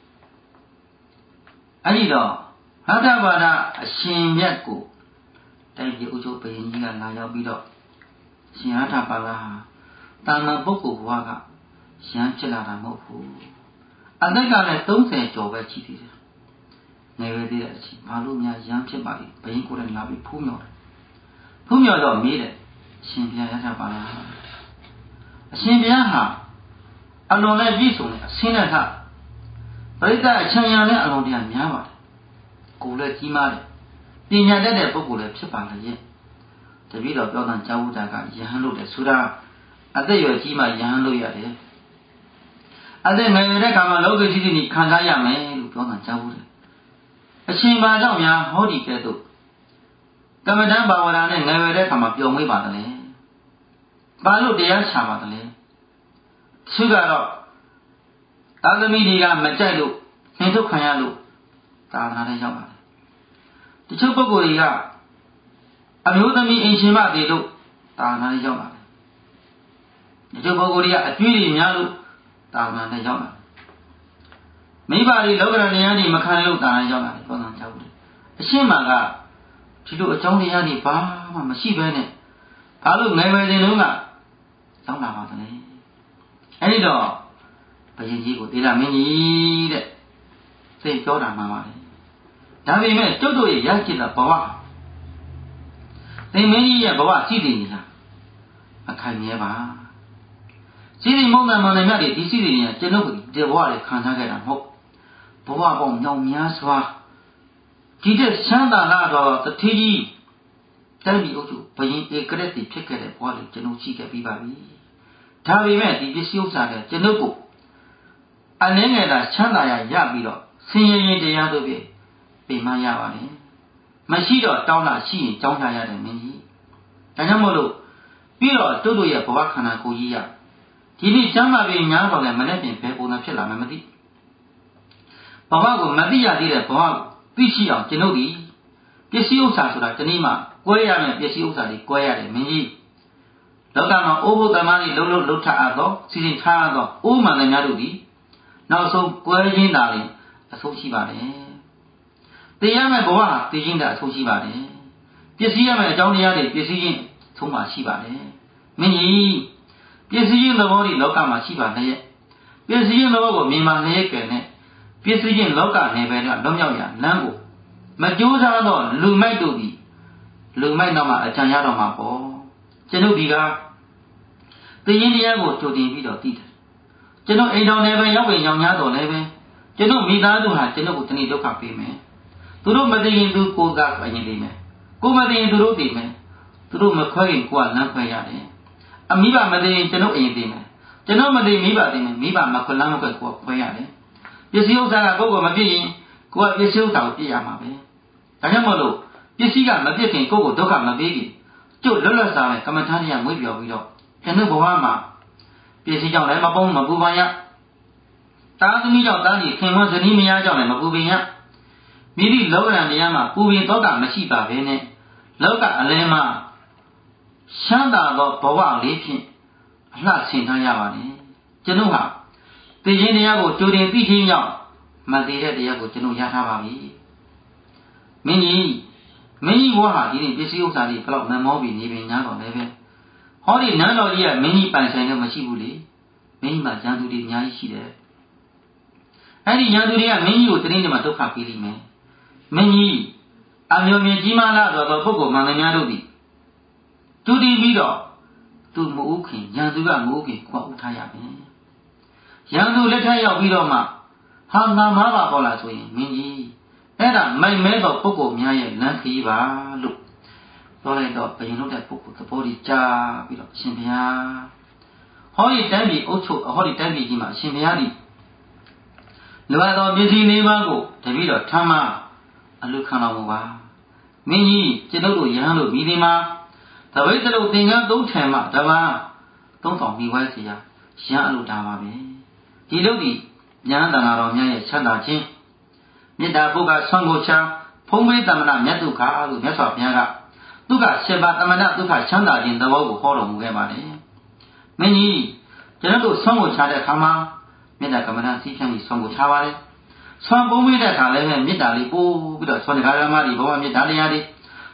A: အဲ့ဒီတော့ရထပါဏအရှင်မြတ်ကိုတိုက်ပြည်ဥချုပ်ဘယင်ကြီးကလာရောက်ပြီးတော့ရှင်ရထပါလာတာမန်ပုဂ္ဂိုလ်ဘဝကရမ်းဖြစ်လာတာမဟုတ်ဘူးအသက်ကလည်း30ကျော်ပဲရှိသေးတယ်ငယ်ပဲသေးတဲ့အချိန်ဘာလို့များရမ်းဖြစ်ပါလိမ့်ဘယင်ကိုယ်တိုင်လာပြီးဖူးမြော်တယ်ဖူးမြော်တော့မေးတယ်အရှင်ဘုရားရထပါလာအရှင်ဘုရားဟာအလွန်နဲ့ပြည့်စုံတဲ့အဆင်းနဲ့ထပရိသတ်အချမ်းရံနဲ့အလွန်တရာများပါတယ်ကိုယ်လည်းကြီးမားတယ်ပညာတတ်တဲ့ပုဂ္ဂိုလ်လည်းဖြစ်ပါလေရဲ့တပည့်တော်ပြောတဲ့ကြာဝုဒ္ဒကယဟန်လို့တယ်ဆိုတာအသက်ရွယ်ကြီးမှယဟန်လို့ရတယ်အသက်ငယ်တဲ့ခါမှာလောကကြီးကြီးခံစားရမယ်လို့ပြောတဲ့ကြာဝုဒ္ဒအရှင်ဘာကြောင့်များဟောဒီကဲ့သို့ကမ္မဋ္ဌာန်းဘာဝနာနဲ့ငယ်တဲ့ခါမှာပျော်မွေ့ပါတယ်လေဘာလို့တရားချပါတယ်လဲသူကတော့သာသမီတွေကမကြိုက်လို့နှင်ထုတ်ခံရလို့သာသနာထဲရောက်ပါတယ်တချို့ပုဂ္ဂိုလ်တွေကအမျိုးသမီးအိမ်ရှင်မတွေတို့သာသနာထဲရောက်လာတယ်တချို့ပုဂ္ဂိုလ်တွေကအကျွေးတွေများလို့သာသနာထဲရောက်လာတယ်မိဘတွေလောကရန်တရားတွေမခံလို့သာသနာရောက်လာတယ်ပြောတာကြောက်တယ်အရှင်းမှကဒီလိုအကြောင်းတရားတွေဘာမှမရှိဘဲနဲ့ဘာလို့ငယ်ငယ်စဉ်တုန်းကရောက်လာပါသလဲအဲဒီတော့ဘယင်ကြီးကိုဒေလာမင်းကြီးတဲ့သိပြောတာမှန်ပါတယ်ဒါပေမဲ့ကျုပ်တို့ရဲ့ရရှိတဲ့ဘဝသိမင်းကြီးရဲ့ဘဝရှိတည်နေတာအခိုင်မြဲပါရှိတည်မုံတယ်မှန်တယ်မြတ်တွေဒီရှိတည်နေကျွန်ုပ်ဒီဘဝတွေခံစားခဲ့တာမဟုတ်ဘဝပေါင်းမြောင်များစွာဒီတဲ့ချမ်းသာလာတော့တထေးကြီးတိုင်းပြည်အုပ်စုဘယင်ဧကရက်တီဖြစ်ခဲ့တဲ့ဘဝတွေကျွန်ုပ်ရှိခဲ့ပြီးပါပြီဒါပေမဲ့ဒီပစ္စည်းဥစ္စာတွေကျွန်ုပ်ကိုအနည်းငယ်သာချမ်းသာရပြီးတော့ဆင်းရဲရင်တရားတို့ပြင်ပြင်မရပါနဲ့မရှိတော့တောင်းလာရှိရင်ကြောင်းကြရတယ်မင်းကြီးဒါကြောင့်မို့လို့ပြီးတော့တို့ရဲ့ဘဝခန္ဓာကိုယ်ကြီးရဒီနေ့ကျမ်းမာပြီးများတော့လည်းမနဲ့ပြင်ဘယ်ပုံနဲ့ဖြစ်လာမှမသိဘဝကိုမသိရသေးတဲ့ဘဝကိုသိရှိအောင်ကျွန်ုပ်ဒီပစ္စည်းဥစ္စာဆိုတာတနည်းမှကွဲရမယ်ပစ္စည်းဥစ္စာတွေကွဲရတယ်မင်းကြီးလောကမှာအိုးဘုဒ္ဓမားတွေလှုပ်ထအပ်သောစီစဉ်ထားသောအိုးမှန်လည်းများတို့ဒီနောက်ဆုံးကွဲခြင်းသာလျှင်အဆုံးရှိပါတယ်တရားမဲ့ဘဝဟာသိခြင်းသာအဆုံးရှိပါတယ်ပစ္စည်းရမဲ့အကြောင်းတရားတွေပစ္စည်းချင်းသုံးပါရှိပါတယ်မင်းကြီးပစ္စည်းချင်းသဘောတွေလောကမှာရှိပါလျက်ပစ္စည်းချင်းသဘောကိုမြင်မှလျက်ကဲနဲ့ပစ္စည်းချင်းလောကနယ်ပယ်ကလွတ်မြောက်ရလမ်းကိုမကြိုးစားတော့လူမိုက်တို့သည်လူမိုက်တော့မှအကြံရတော့မှာပေါ့ကျွန်ုပ်ဒီကသိရင်တရားကိုကြိုတင်ပြီးတော့သိတယ်ကျွန်တော်အိမ်တော်နယ်ပယ်ရောက်ရင်ညောင်များတော်လည်းပဲကျွန်တော်မိသားစုဟာကျွန်တော်ကိုတဏှိဒုက္ခပေးမယ်သူတို့မသိရင်သူကိုယ်ကအရင်သိမယ်ကိုမသိရင်သူတို့သိမယ်သူတို့မခွဲရင်ကိုယ်ကလမ်းခွဲရတယ်အမိဘမသိရင်ကျွန်တော်အရင်သိမယ်ကျွန်တော်မသိမိဘသိမယ်မိဘမခွဲလမ်းမခွဲကိုယ်ခွဲရတယ်ပစ္စည်းဥစ္စာကကိုယ်ကမပြည့်ရင်ကိုယ်ကပစ္စည်းဥစ္စာကိုပြည့်ရမှာပဲဒါကြောင့်မလို့ပစ္စည်းကမပြည့်ခင်ကိုယ်ကိုဒုက္ခမပေးခင်ကျုပ်လွတ်လပ်စားမယ်ကမ္မထာတရားမွေးပြော်ပြီးတော့ကျွန်တော်ဘဝမှာပစ္စည်းကြောင့်လည်းမပုံမပူပန်ရတာသမီးကြောင့်တားကြီးခင်မွန်းဇနီးမယားကြောင့်လည်းမပူပင်ရမိသည့်လောကရန်တရားမှာပူပင်တော့ကမရှိပါဘဲနဲ့လောကအလင်းမှာချမ်းသာသောဘဝလေးဖြင့်အလှဆင်ထားရပါတယ်ကျွန်ုပ်ဟာသိခြင်းတရားကိုကြိုတင်သိခြင်းကြောင့်မသိတဲ့တရားကိုကျွန်ုပ်ရထားပါပြီမင်းကြီးဘဝဟာဒီနေ့ပစ္စည်းဥစ္စာတွေဘလောက်မမောပြီးနေပင်ညာတော့လည်းပဲဟောဒီနန်းတော်ကြီးကမင်းကြီးပိုင်ဆိုင်တော့မရှိဘူးလေမင်းကြီးမှာရန်သူတွေအများကြီးရှိတယ်အဲ့ဒီရန်သူတွေကမင်းကြီးကိုတရင်တည်းမှာဒုက္ခပေးလိမ့်မယ်မင်းကြီးအမျိုးမြင့်ကြီးမားလာတော့ပုဂ္ဂိုလ်မှန်တယ်များတို့သည်တူတည်ပြီးတော့သူမဟုတ်ခင်ရန်သူကမဟုတ်ခင်ခွာဥထားရမယ်ရန်သူလက်ထက်ရောက်ပြီးတော့မှဟာငါမားပါပေါ်လာဆိုရင်မင်းကြီးအဲ့ဒါမိုက်မဲသောပုဂ္ဂိုလ်များရဲ့လမ်းခရီးပါလို့ပြောလိုက်တော့ဘယင်တို့တဲ့ပုဂ္ဂိုလ်သဘောကြီးကြားပြီးတော့ရှင်ဘုရားဟောဒီတန်းပြည်အုပ်ချုပ်ဟောဒီတန်းပြည်ကြီးမှာရှင်ဘုရားဒီလွယ်သောပစ္စည်းလေးပါးကိုတပည့်တော်ထမ်းမအလုခံတော်မူပါမင်းကြီးကျွန်ုပ်တို့ရဟန်းတို့မိဒီမှာတပိတ်တလုံးသင်္ကန်းသုံးထံမှတပါးသုံးဆောင်မိဝဲစီရရဟန်းအလုတာပါပဲဒီလိုဒီဉာဏ်တဏ္ဍာတော်များရဲ့ချမ်းသာခြင်းမေတ္တာပုဂ္ဂဆွမ်းကိုချမ်းဖုံးပေးတမနာမြတ်ဒုက္ခလို့မြတ်စွာဘုရားကဒုက္ခ7ပါးတမနာဒုက္ခချမ်းသာခြင်းသဘောကိုဟောတော်မူခဲ့ပါတယ်မင်းကြီးကျွန်တော်တို့ဆွမ်းကိုချတဲ့အခါမှာမေတ္တာကမ္မဋ္ဌာန်းစီးဖြန့်ပြီးဆွမ်းကိုချပါတယ်ဆွမ်းပုံးပေးတဲ့အခါလည်းမေတ္တာလေးပို့ပြီးတော့ဆွမ်းကာရမတွေဘဝမေတ္တာတရားတွေ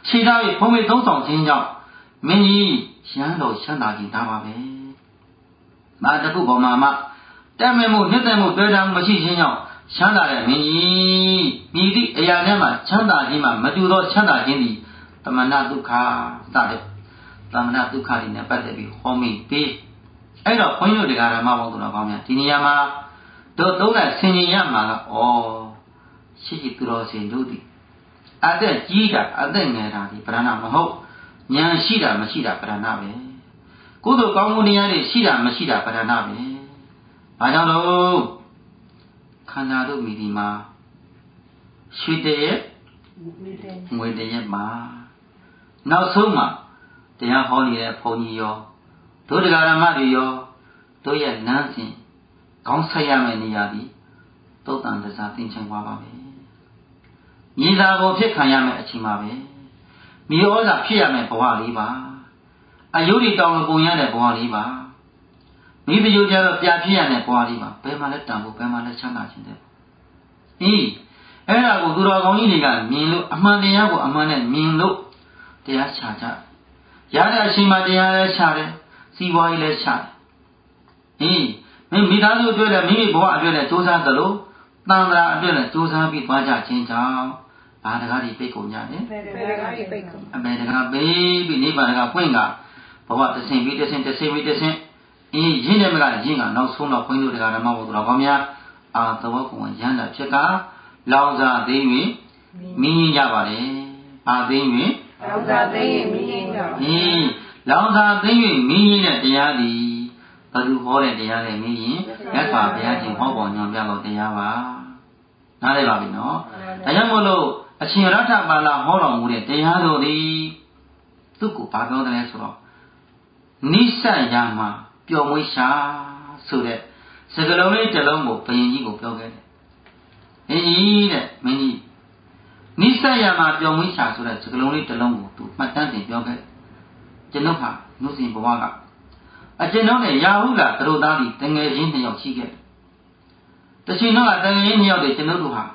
A: ခြေသားပြီးဖုံးမိသုံးဆောင်ခြင်းကြောင့်မင်းကြီးရဟန်းတော်ချမ်းသာခြင်းဒါပါပဲ။မာတခုပေါ်မှာမှတက်မဲ့မှုနှစ်သက်မှုတွေ့တာမှုမရှိခြင်းကြောင့်ချမ်းသာတဲ့မင်းကြီးမိသည့်အရာနဲ့မှချမ်းသာခြင်းမှမတူသောချမ်းသာခြင်းသည်တမနာဒုက္ခစတဲ့တမနာဒုက္ခတွေနဲ့ပတ်သက်ပြီးဟောမိပြီးအဲ့တော့ဘုန်းကြီးတို့တရားဓမ္မပေါင်းတော်ကောင်းများဒီနေရာမှာတို့သုံးတဲ့ဆင်ញင်ရမှာကရှိရှိသူတော်စင်တို့သည်အသက်ကြီးတာအသက်ငယ်တာဒီပရဏမဟုတ်ဉာဏ်ရှိတာမရှိတာပရဏပဲကုသိုလ်ကောင်းမှုတရားတွေရှိတာမရှိတာပရဏပဲဘာကြောင့်လို့ခန္ဓာတို့မိဒီမှာရွှေတရက်ငွေတရက်မှာနောက်ဆုံးမှာတရားဟောနေတဲ့ဘုန်းကြီးရောတို့တရားဓမ္မတွေရောတို့ရဲ့နန်းစဉ်ခေါင်းဆက်ရမယ့်နေရာဒီသုတ်တန်တစားသင်္ချင်သွားပါပဲမြေသာပေါ်ဖြစ်ခံရမယ့်အချိန်ပါပဲမြေဩဇာဖြစ်ရမယ့်ဘဝလေးပါအယုဒ္ဓတောင်ပုံရတဲ့ဘဝလေးပါမိပယုကြတော့ပြဖြစ်ရတဲ့ဘဝလေးပါဘယ်မှာလဲတန်ဖို့ဘယ်မှာလဲချမ်းသာခြင်းတဲ့အဲ့ဒါကိုသူတော်ကောင်းကြီးတွေကမြင်လို့အမှန်တရားကိုအမှန်နဲ့မြင်လို့တရားချကြရတဲ့အချိန်မှာတရားလည်းချတယ်စီးပွားရေးလည်းချတယ်မိသားစုအတွက်လည်းမိမိဘဝအတွက်လည်းစူးစမ်းသလိုတန်ត្រာအတွက်လည်းစူးစမ်းပြီးသွားကြခြင်းကြောင့်ဘာတကားဒီပိတ်ကုန်ကြတယ်အပေတကားပိတ်ပြီးနိဗ္ဗာန်ကပွင့်ကဘဝတဆင်ပြီးတဆင်ပြီးတဆင်ရင်းတယ်မကရင်းကနောက်ဆုံးတော့ဘုန်းကြီးတို့တရားဓမ္မဘုရားကောင်းများသဘောကုံရမ်းတာဖြစ်ကလောင်စာသိ၍မြင်ကြပါလေသိ၍လောင်စာသိ၍မြင်ကြပါလောင်စာသိ၍မြင်တဲ့တရားသည်ဘယ်သူဟောတဲ့တရားလဲမြင်ရင်မြတ်စွာဘုရားရှင်ဟောပေါ်ညွှန်ပြလို့တရားပါနားလည်ပါပြီနော်ဒါကြောင့်မို့လို့အရှင်ရထပါဠဟောတော်မူတဲ့တရားတော်သည်သူ့ကိုဘာပြောတယ်လဲဆိုတော့နိစ္စယာမှာပျော်မွေးရှာဆိုတဲ့စကားလုံးလေးတစ်လုံးကိုဘုရင်ကြီးကိုပြောခဲ့တယ်။အင်းကြီးတဲ့မင်းကြီးနိစ္စယာမှာပျော်မွေးရှာဆိုတဲ့စကားလုံးလေးတစ်လုံးကိုသူမှတ်တမ်းတင်ပြောခဲ့တယ်။ကျွန်ုပ်ဟာနုစဉ်ဘဝကအကျွန်ုပ်နဲ့ရာဟုလာသူတို့သားသည်တငယ်ချင်းနှစ်ယောက်ရှိခဲ့တယ်။တချင်တော့တငယ်ချင်းနှစ်ယောက်တွေကျွန်ုပ်တို့ဟာ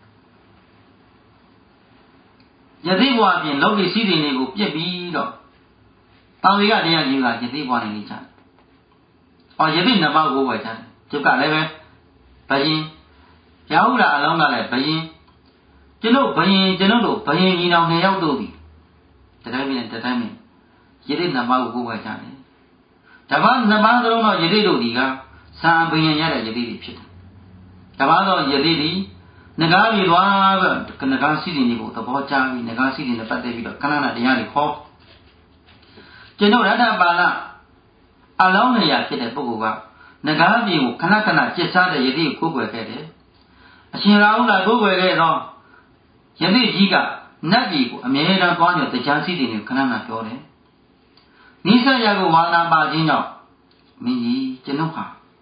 A: ယသိဘဝပြင်လောကီစည်းစိမ်တွေကိုပြက်ပြီးတော့တောင်ဝေကတရားကြီးကယသိဘဝနေနေကြတယ်။ယသိနှစ်ပါးကိုပဲကြတယ်။ကျုပ်ကလည်းပဲဘယင်ရာဟုလာအလောင်းကလည်းဘယင်ကျွန်ုပ်တို့ဘယင်ကြီးတော်နှစ်ယောက်တို့သည်တတိုင်းမင်းယသိနှစ်ပါးကိုပဲကြတယ်။တပါးနှစ်ပါးသလုံးတော့ယသိတို့ဒီကဇာဘယင်ရတဲ့ယသိတွေဖြစ်တယ်။တပါးတော့ယသိသည်ငကားပြီးသွားပြီးငကားစီးရင်တွေကိုသဘောကျပြီးငကားစီးရင်နဲ့ပတ်သက်ပြီးတော့ခဏခဏတရားတွေဟောကျွန်တော်ရတ္တပါဠအလောင်းနေရာဖြစ်တဲ့ပုဂ္ဂိုလ်ကငကားပြေကိုခဏခဏကျစ်စားတဲ့ယတိကိုကိုယ်ွယ်ခဲ့တယ်အရှင်ရာဟုလာကိုယ်ွယ်ခဲ့တော့ယတိကြီးကနတ်ပြည်ကိုအမြဲတမ်းသွားညတရားစီးရင်တွေခဏခဏပြောတယ်နိစ္စရာကိုဝါနာပါခြင်းကြောင့်မင်းကြီးကျွန်တော်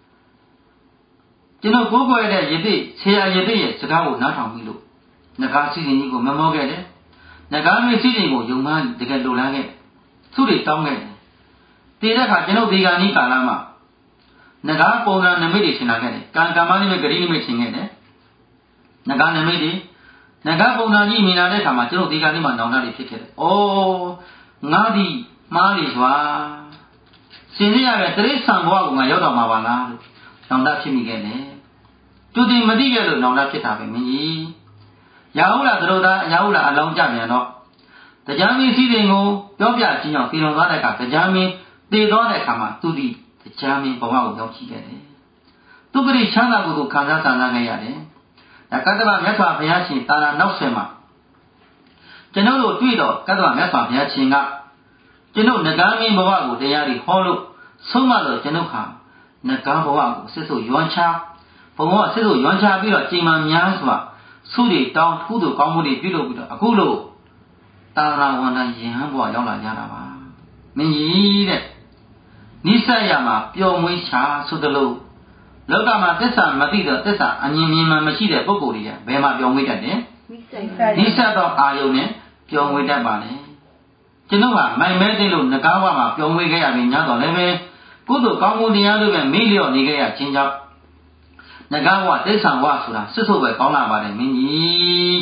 A: ကိုယ်ွယ်တဲ့ယတိဆရာယတိရဲ့စကားကိုနားထောင်ပြီးလို့ငကားစီးရင်ကြီးကိုမမောခဲ့တယ်ငကားမင်းစီးရင်ကိုယုံမှန်းတကယ်လိုလားခဲ့သူတွေတောင်းခဲ့တယ်တည်တဲ့အခါကျွန်တော်ဒီကနေ့ကာလမှာငကားပုံစံနမိတ်တွေရှင်းလာခဲ့တယ်ကံကမ္မနိမိတ်ဂရိနိမိတ်ရှင်းခဲ့တယ်ငကားနမိတ်တွေငကားပုံစံကြီးမြင်လာတဲ့အခါမှာကျွန်တော်ဒီကနေ့မှာနောင်တတွေဖြစ်ခဲ့တယ်ငါဒီမှားလေစွာရှင်ရရတဲ့တိရစ္ဆာန်ဘဝကိုငါရောက်တော့မှာပါလားလို့နောင်တဖြစ်မိခဲ့တယ်သူဒီမသိခဲ့လို့နောင်တဖြစ်တာပဲမင်းကြီးရာဟုလာသတို့သားရာဟုလာအလောင်းကြပြန်တော့တရားမင်းစည်းစိမ်ကိုပြောပြခြင်းကြောင့်တည်တော်သွားတဲ့အခါတရားမင်းတည်သွားတဲ့အခါမှာသူဒီတရားမင်းဘဝကိုရောက်ရှိခဲ့တယ်။သူပရိချမ်းသာကိုခံစားခဲ့ရတယ်။ဒါကတ္တဗမြတ်စွာဘုရားရှင်တာရာနောက်ဆွေမှာကျွန်တော်တို့တွေ့တော့ကတ္တဗမြတ်စွာဘုရားရှင်ကကျွန်တော်ငကားမင်းဘဝကိုတရားတွေဟောလို့ဆုံးမလို့ကျွန်တော်ဟာငကားဘဝကိုစစ်ဆိုရွမ်းချဘဝစစ်ဆိုရွမ်းချပြီးတော့ချိန်မှများစွာဆုတွေတောင်းထုတို့ကောင်းမှုတွေပြုလုပ်ပြီးတော့အခုလို့တာရာဝန္တယဟန်ဘဝရောက်လာကြတာပါမင်းကြီးတဲ့နိစ္စရမှာပျော်မွေးချဆိုသလိုလောကမှာသစ္စာမသိတော့သစ္စာအမြင်မြင်မှမရှိတဲ့ပုဂ္ဂိုလ်တွေကဘယ်မှာပျော်မွေးတတ်တယ်နိစ္စတော့အာယုန်နဲ့ပျော်မွေးတတ်ပါလေကျွန်တော်ကမိုင်မဲသိလို့ငကားဘဝမှာပျော်မွေးခဲ့ရပြီးညတော့လည်းပဲကုသိုလ်ကောင်းမှုတရားတွေပဲမေ့လျော့နေခဲ့ရခြင်းကြောင့်ငကားဘဝသစ္စာဘဝဆိုတာစစ်ဆို့ပဲကောင်းလာပါတယ်မင်းကြီး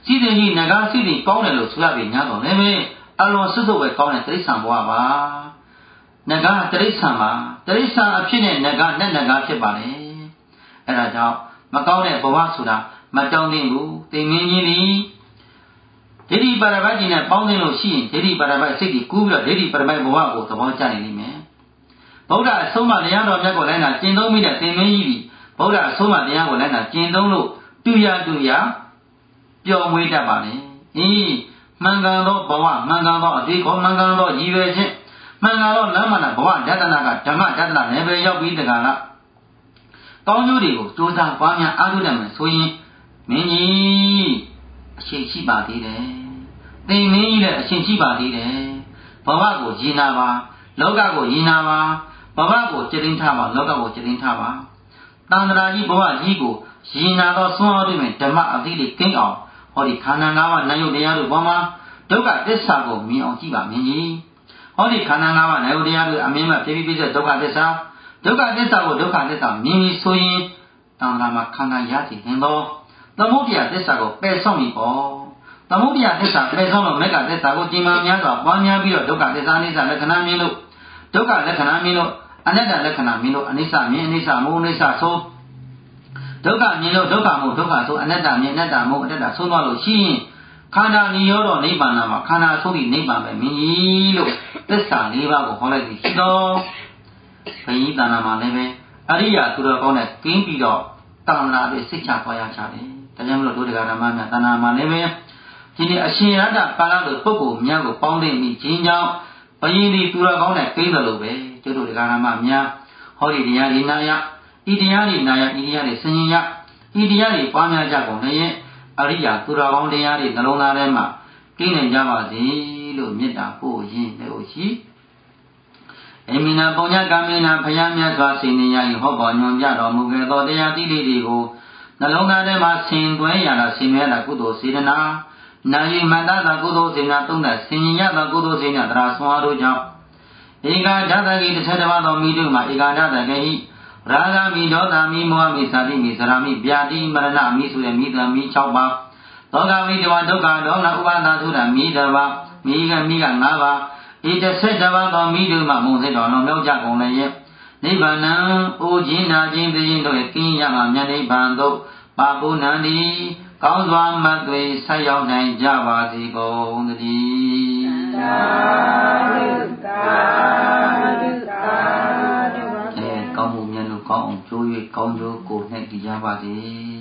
A: စီးတဲ့ကြီးငကားစီးတဲ့ကောင်းတယ်လို့ဆိုရပြီညာတော့လည်းပဲအလွန်စွတ်စွတ်ပဲကောင်းတဲ့တိရစ္ဆာန်ဘဝပါငကားတိရစ္ဆာန်ပါတိရစ္ဆာန်အဖြစ်နဲ့ငကားနဲ့ငကားဖြစ်ပါလေအဲ့ဒါကြောင့်မကောင်းတဲ့ဘဝဆိုတာမတောင်းသင့်ဘူးသင်္မင်းကြီးသည်ဒိဋ္ဌိပါရပိုက်ကြီးနဲ့ပေါင်းသင်းလို့ရှိရင်ဒိဋ္ဌိပါရပိုက်စိတ်ကြီးကူးပြီးတော့ဒိဋ္ဌိပါရပိုက်ဘဝကိုသဘောကျနေလိမ့်မယ်ဗုဒ္ဓအဆုံးအမတရားတော်မြတ်ကိုလည်းနာကျင့်သုံးမိတဲ့သင်္မင်းကြီးသည်ဗုဒ္ဓအဆုံးအမတရားကိုလည်းနာကျင့်သုံးလို့တူရပျော်မွေးတတ်ပါလေမှန်ကန်သောဘဝမှန်ကန်သောအသေးကောမှန်ကန်သောရည်ရွယ်ချက်မှန်ကန်သောလမ်းမှန်ဘဝဒသနာကဓမ္မဒသနာနယ်ပယ်ရောက်ပြီးတကလားကောင်းကျိုးတွေကိုကြိုးစားပွားများအားထုတ်တယ်မယ်ဆိုရင်မင်းကြီးအရှိန်ရှိပါသေးတယ်သင်မင်းကြီးလည်းအရှိန်ရှိပါသေးတယ်ဘဝကိုရည်နာပါလောကကိုရည်နာပါဘဝကိုကျင့်သိမ်းထားပါလောကကိုကျင့်သိမ်းထားပါတန်ត្រာကြီးဘဝကြီးကိုရည်နာသောစွမ်းအားတွေနဲ့ဓမ္မအသီးလေးကိန်းအောင်ဟောဒီခန္ဓာ၅ပါးနာယုတ်တရားတို့ပေါ်မှာဒုက္ခသစ္စာကိုမြင်အောင်ကြည့်ပါမင်းကြီးဟောဒီခန္ဓာ၅ပါးနာယုတ်တရားတို့အမြင်မဲ့ပြည့်ပြည့်စုံဒုက္ခသစ္စာကိုဒုက္ခသစ္စာမြင်ပြီးဆိုရင်တန်ត្រာမှာခန္ဓာရစီနေသောသမုဒယသစ္စာကိုပယ်ဆောင်ပြီပေါ့သမုဒယသစ္စာပယ်ဆောင်လို့မေဃသစ္စာကိုကြင်မှများစွာပွားများပြီးတော့ဒုက္ခသစ္စာအနိစ္စလက္ခဏာမြင်လို့ဒုက္ခလက္ခဏာမြင်လို့အနတ္တလက္ခဏာမြင်လို့အနိစ္စမြင်အနိစ္စမို့အနိစ္စဆိုဒုက္ခမြင်လို့ဒုက္ခမို့ဒုက္ခဆိုအနတ္တမြင်အနတ္တမို့အနတ္တဆုံးသွားလို့ရှိရင်ခန္ဓာနိရောဓနိဗ္ဗာန်မှာခန္ဓာဆုံးပြီးနိဗ္ဗာန်ပဲမြင်ကြီးလို့သစ္စာ၄ပါးကိုဟောလိုက်ပြီးရှိတော့ဘုရားတဏ္ဍာမှာလည်းပဲအရိယာသူတော်ကောင်းနဲ့ကင်းပြီးတော့တဏ္ဍာတွေစိတ်ချသွားရကြတယ်ဒါကြောင့်မလို့ဒုဒကဓမ္မများတဏ္ဍာမှာလည်းပဲဒီနေ့အရှင်ရတ္တကာလတို့ပုဂ္ဂိုလ်များကိုပေါင်းသိမိခြင်းကြောင့်ဘုရင်ဒီသူတော်ကောင်းနဲ့ကင်းတယ်လို့ပဲကျုပ်တို့ဒကာဓမ္မများဟောဒီတရားဒီနာယဤတရားဒီနာယဤတရားဒီဆင်ញင်ယဤတရားဒီပွားများကြကုန်လည်းအရိယာသူတော်ကောင်းတရားဒီနှလုံးသားထဲမှာကင်းနေကြပါစေလို့မေတ္တာပို့ရင်းလည်းရှိအမိနာပုံညကာမိနာဖယားမြတ်စွာစေနေရ၏ဟောပေါ်ညွန်ပြတော်မူခဲ့သောတရားတိလေးတွေကိုနှလုံးသားထဲမှာဆင်သွဲရတာဆင်မြဲတာကုသိုလ်စေတနာနာယိမတ္တသာကုသိုလ်စေနာသုံးသက်ဆင်ញင်ရသောကုသိုလ်စေနာတရာဆွမ်းအားတို့ကြောင့်ဧကာဓာတကိတစ်ဆက်တစ်ပါးသောမိတို့မှာဧကာဓာတကိရာဂမိဒေါသမိမောဟမိသာတိမိသရမိဗျာတိမရဏမိဆိုတဲ့မိသမိ6ပါးသောကမိတဝဒုက္ခဒေါမနဥပါဒသုဒမိတပါးမိက5ပါးဤတစ်ဆက်တစ်ပါးသောမိတို့မှာမုံစစ်တော်လုံးမြောက်ကြကုန်လည်းရဲ့နိဗ္ဗာန်အိုခြင်းနာခြင်းသိခြင်းတို့ရဲ့ကင်းရမှာမြတ်နိဗ္ဗာန်သို့ပါပုဏ္ဏံဒီကောင်းစွာမတ်သွေဆက်ရောက်နိုင်ကြပါစေကုန်သတည်းသာဓုသာဓုသာဓုကောင်းမှုမြတ်လို့ကောင်းအောင်ကျိုး၍ကောင်းကျိုးကိုနှင့်တည်ကြပါစေ